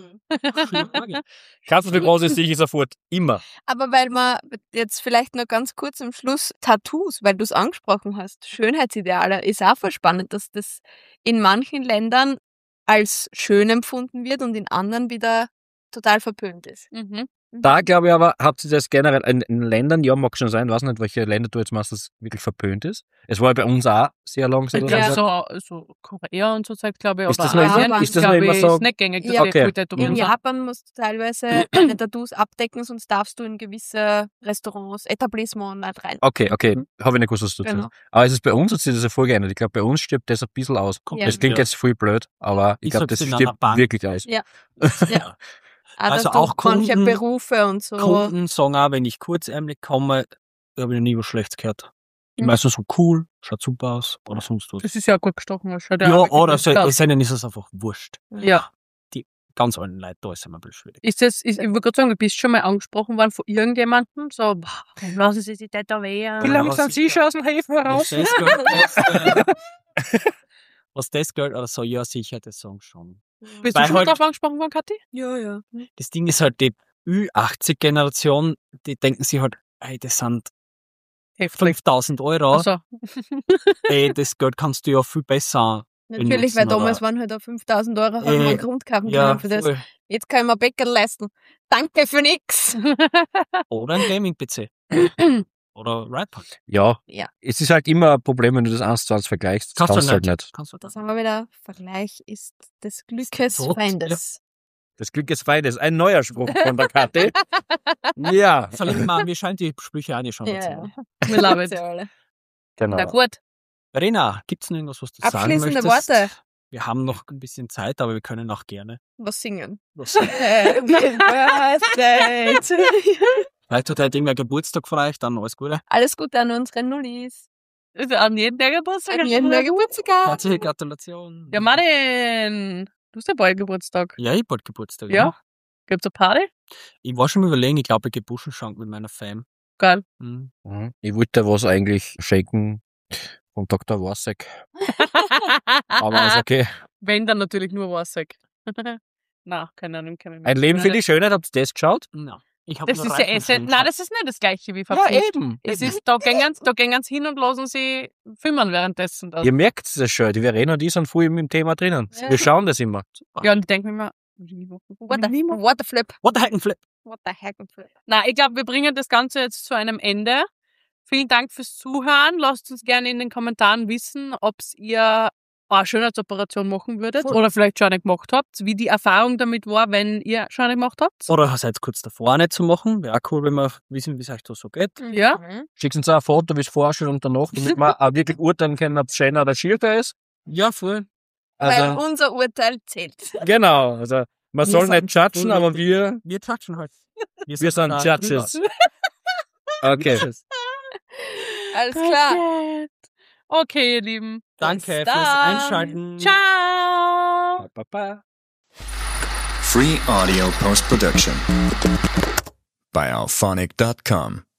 Speaker 4: Kapselfibrose ist sicher sofort. Immer.
Speaker 2: Aber weil man jetzt vielleicht noch ganz kurz am Schluss Tattoos, weil du es angesprochen hast, Schönheitsideale, ist auch voll spannend, dass das in manchen Ländern als schön empfunden wird und in anderen wieder total verpönt ist.
Speaker 3: Mhm.
Speaker 4: Da glaube ich aber, habt ihr das generell in, in Ländern, ja, mag schon sein, weiß nicht, welche Länder du jetzt machst, das wirklich verpönt ist. Es war ja bei uns auch sehr lang so.
Speaker 3: Ich
Speaker 4: dass
Speaker 3: glaube,
Speaker 4: man sagt,
Speaker 3: so, so Korea und so Zeit, glaube ich,
Speaker 4: Ist
Speaker 3: oder
Speaker 4: das noch
Speaker 2: immer-
Speaker 3: Asien,
Speaker 2: ist
Speaker 4: das noch
Speaker 3: glaube
Speaker 4: immer
Speaker 3: ich,
Speaker 4: so-
Speaker 3: ist nicht gängig, dass
Speaker 2: Ja,
Speaker 3: die
Speaker 4: okay.
Speaker 3: voll tätowieren
Speaker 2: In
Speaker 3: sind.
Speaker 2: Japan musst du teilweise deine Tattoos abdecken, sonst darfst du in gewisse Restaurants, Etablissements nicht rein.
Speaker 4: Okay, okay, habe ich nicht gewusst, was du
Speaker 2: Genau.
Speaker 4: sagst. Aber es ist bei uns hat sich das ja voll geändert. Ich glaube, bei uns stirbt das ein bisschen aus.
Speaker 2: Ja.
Speaker 4: Das klingt
Speaker 5: Ja.
Speaker 4: jetzt voll blöd, aber ich
Speaker 5: Ich
Speaker 4: glaube,
Speaker 5: sag's
Speaker 4: das
Speaker 5: in einer
Speaker 4: stirbt
Speaker 5: Bank.
Speaker 4: wirklich aus.
Speaker 2: Ja.
Speaker 5: Ja.
Speaker 2: Auch,
Speaker 5: Also
Speaker 2: dass du
Speaker 5: auch
Speaker 2: manche
Speaker 5: Kunden-
Speaker 2: Berufe und so.
Speaker 5: Kunden sagen auch, wenn ich kurzärmlich komme, da habe ich noch nie was Schlechtes gehört. Die
Speaker 2: Mhm.
Speaker 5: meisten so cool, schaut super aus oder sonst was.
Speaker 3: Das ist ja gut gestochen. Das schaut
Speaker 5: Ja,
Speaker 3: auch wirklich
Speaker 5: oder
Speaker 3: gut
Speaker 5: so,
Speaker 3: aus.
Speaker 5: es ihnen ist es einfach wurscht.
Speaker 3: Ja.
Speaker 5: Ganz allen Leuten, da ist es immer ein bisschen schwierig.
Speaker 3: Ist das, ist, ich würde gerade sagen, du bist schon mal angesprochen worden von irgendjemandem, so, boah, lassen Sie sich tätowieren. Wie
Speaker 5: Ja,
Speaker 3: lange
Speaker 5: was
Speaker 3: sind
Speaker 5: ich-
Speaker 3: Sie schon aus dem Häfen heraus?
Speaker 5: Was das Geld kostet, was das Geld oder so, ja sicher, das sagen schon.
Speaker 3: Bist du
Speaker 5: Weil
Speaker 3: schon
Speaker 5: halt-
Speaker 3: drauf angesprochen worden, Kathi?
Speaker 2: Ja, ja.
Speaker 5: Das Ding ist halt, die Ü achtzig Generation, die denken sich halt, ey, das sind fünftausend Euro,
Speaker 3: Also,
Speaker 5: ey, das Geld kannst du ja viel besser.
Speaker 2: Natürlich, weil
Speaker 5: benutzen,
Speaker 2: damals
Speaker 5: aber-
Speaker 2: waren halt auch fünftausend Euro, haben
Speaker 5: Äh,
Speaker 2: wir einen Grund kaufen
Speaker 5: Ja,
Speaker 2: können für das.
Speaker 5: voll.
Speaker 2: Jetzt kann ich mir Bäcker leisten. Danke für nix.
Speaker 5: Oder ein Gaming-P C. Oder Right Pack.
Speaker 4: Ja.
Speaker 2: Ja.
Speaker 4: Es ist halt immer ein Problem, wenn du das eins zu eins vergleichst. Das kannst du halt nicht.
Speaker 5: Kannst du
Speaker 2: Da sagen wir wieder, Vergleich ist des Glückes
Speaker 5: Tod,
Speaker 2: Feindes.
Speaker 4: Das Glück ist Feindes. Ein neuer Spruch von der Kathi. Ja.
Speaker 5: Verlinken wir, mir scheint die Sprüche auch nicht schon.
Speaker 2: Ja,
Speaker 5: dazu.
Speaker 2: ja.
Speaker 3: We love it.
Speaker 2: Ja, alle.
Speaker 4: Genau.
Speaker 3: Na gut.
Speaker 5: Verena, gibt's noch irgendwas, was du sagen
Speaker 2: Abschließende
Speaker 5: möchtest?
Speaker 2: Worte.
Speaker 5: Wir haben noch ein bisschen Zeit, aber wir können auch gerne.
Speaker 2: Was singen?
Speaker 5: Was
Speaker 2: Happy Birthday to you.
Speaker 5: Vielleicht hat heute irgendwer Geburtstag vielleicht, dann alles Gute.
Speaker 2: Alles Gute an unsere Nullis.
Speaker 3: Ist ja an jeden der Geburtstag.
Speaker 2: An jeden, der Geburtstag hat.
Speaker 5: Herzliche Gratulation.
Speaker 3: Ja, Martin. Du hast ja bald Geburtstag.
Speaker 5: Ja, ich hab bald Geburtstag.
Speaker 3: Ja. Gibt's eine Party?
Speaker 5: Ich war schon mal überlegen, ich glaube, ich gehe Buschenschank mit meiner Fam.
Speaker 3: Geil.
Speaker 5: Mhm.
Speaker 4: Mhm. Ich wollte was eigentlich schenken von Doktor Warsek. Aber ist okay.
Speaker 3: Wenn, dann natürlich nur Wasek. Na, keine Ahnung. Keine
Speaker 4: Ein Leben für die Schönheit, habt ihr das geschaut?
Speaker 5: No. Ich hab
Speaker 3: Das
Speaker 5: nur
Speaker 3: ist ja
Speaker 5: Reifen
Speaker 3: Essen.
Speaker 5: schon
Speaker 3: Nein,
Speaker 5: geschaut.
Speaker 3: das ist nicht das gleiche wie
Speaker 4: Ja,
Speaker 3: verpflichtet.
Speaker 4: eben.
Speaker 3: Es
Speaker 4: eben.
Speaker 3: ist, da gehen da gehen sie hin und lassen sie filmen währenddessen. Das.
Speaker 4: Ihr merkt es schon, die Verena und die sind voll im Thema drinnen.
Speaker 2: Ja.
Speaker 4: Wir schauen das immer.
Speaker 3: Ja, und ich denke mir immer,
Speaker 2: What the, what the flip?
Speaker 5: What the heck and flip?
Speaker 2: What the heck and flip?
Speaker 3: na, ich glaube, wir bringen das Ganze jetzt zu einem Ende. Vielen Dank fürs Zuhören. Lasst uns gerne in den Kommentaren wissen, ob ihr eine Schönheitsoperation machen würdet
Speaker 5: Voll.
Speaker 3: oder vielleicht schon eine gemacht habt, wie die Erfahrung damit war, wenn ihr schon eine gemacht habt.
Speaker 5: Oder seid kurz davor eine zu machen. Wäre auch cool, wenn wir wissen, wie es euch da so geht.
Speaker 3: Ja.
Speaker 2: Mhm.
Speaker 4: Schickt uns auch ein Foto, wie es vorher schon und danach, damit wir auch wirklich urteilen können, ob es schöner oder schierter ist.
Speaker 5: Ja, voll.
Speaker 2: Weil
Speaker 4: Also,
Speaker 2: unser Urteil zählt.
Speaker 4: genau. Also, man
Speaker 5: Wir
Speaker 4: soll
Speaker 5: sind
Speaker 4: nicht judgen,
Speaker 5: voll
Speaker 4: aber
Speaker 5: richtig.
Speaker 4: wir,
Speaker 5: Wir judgen halt.
Speaker 4: wir sind
Speaker 5: da
Speaker 4: Judges.
Speaker 5: drüber.
Speaker 4: Okay.
Speaker 2: Alles klar.
Speaker 3: Okay. Okay, ihr Lieben.
Speaker 5: Danke
Speaker 2: Bis
Speaker 5: fürs
Speaker 2: dann.
Speaker 5: Einschalten.
Speaker 3: Ciao.
Speaker 4: Ba, ba, ba.
Speaker 1: Free audio post production by alphonic dot com.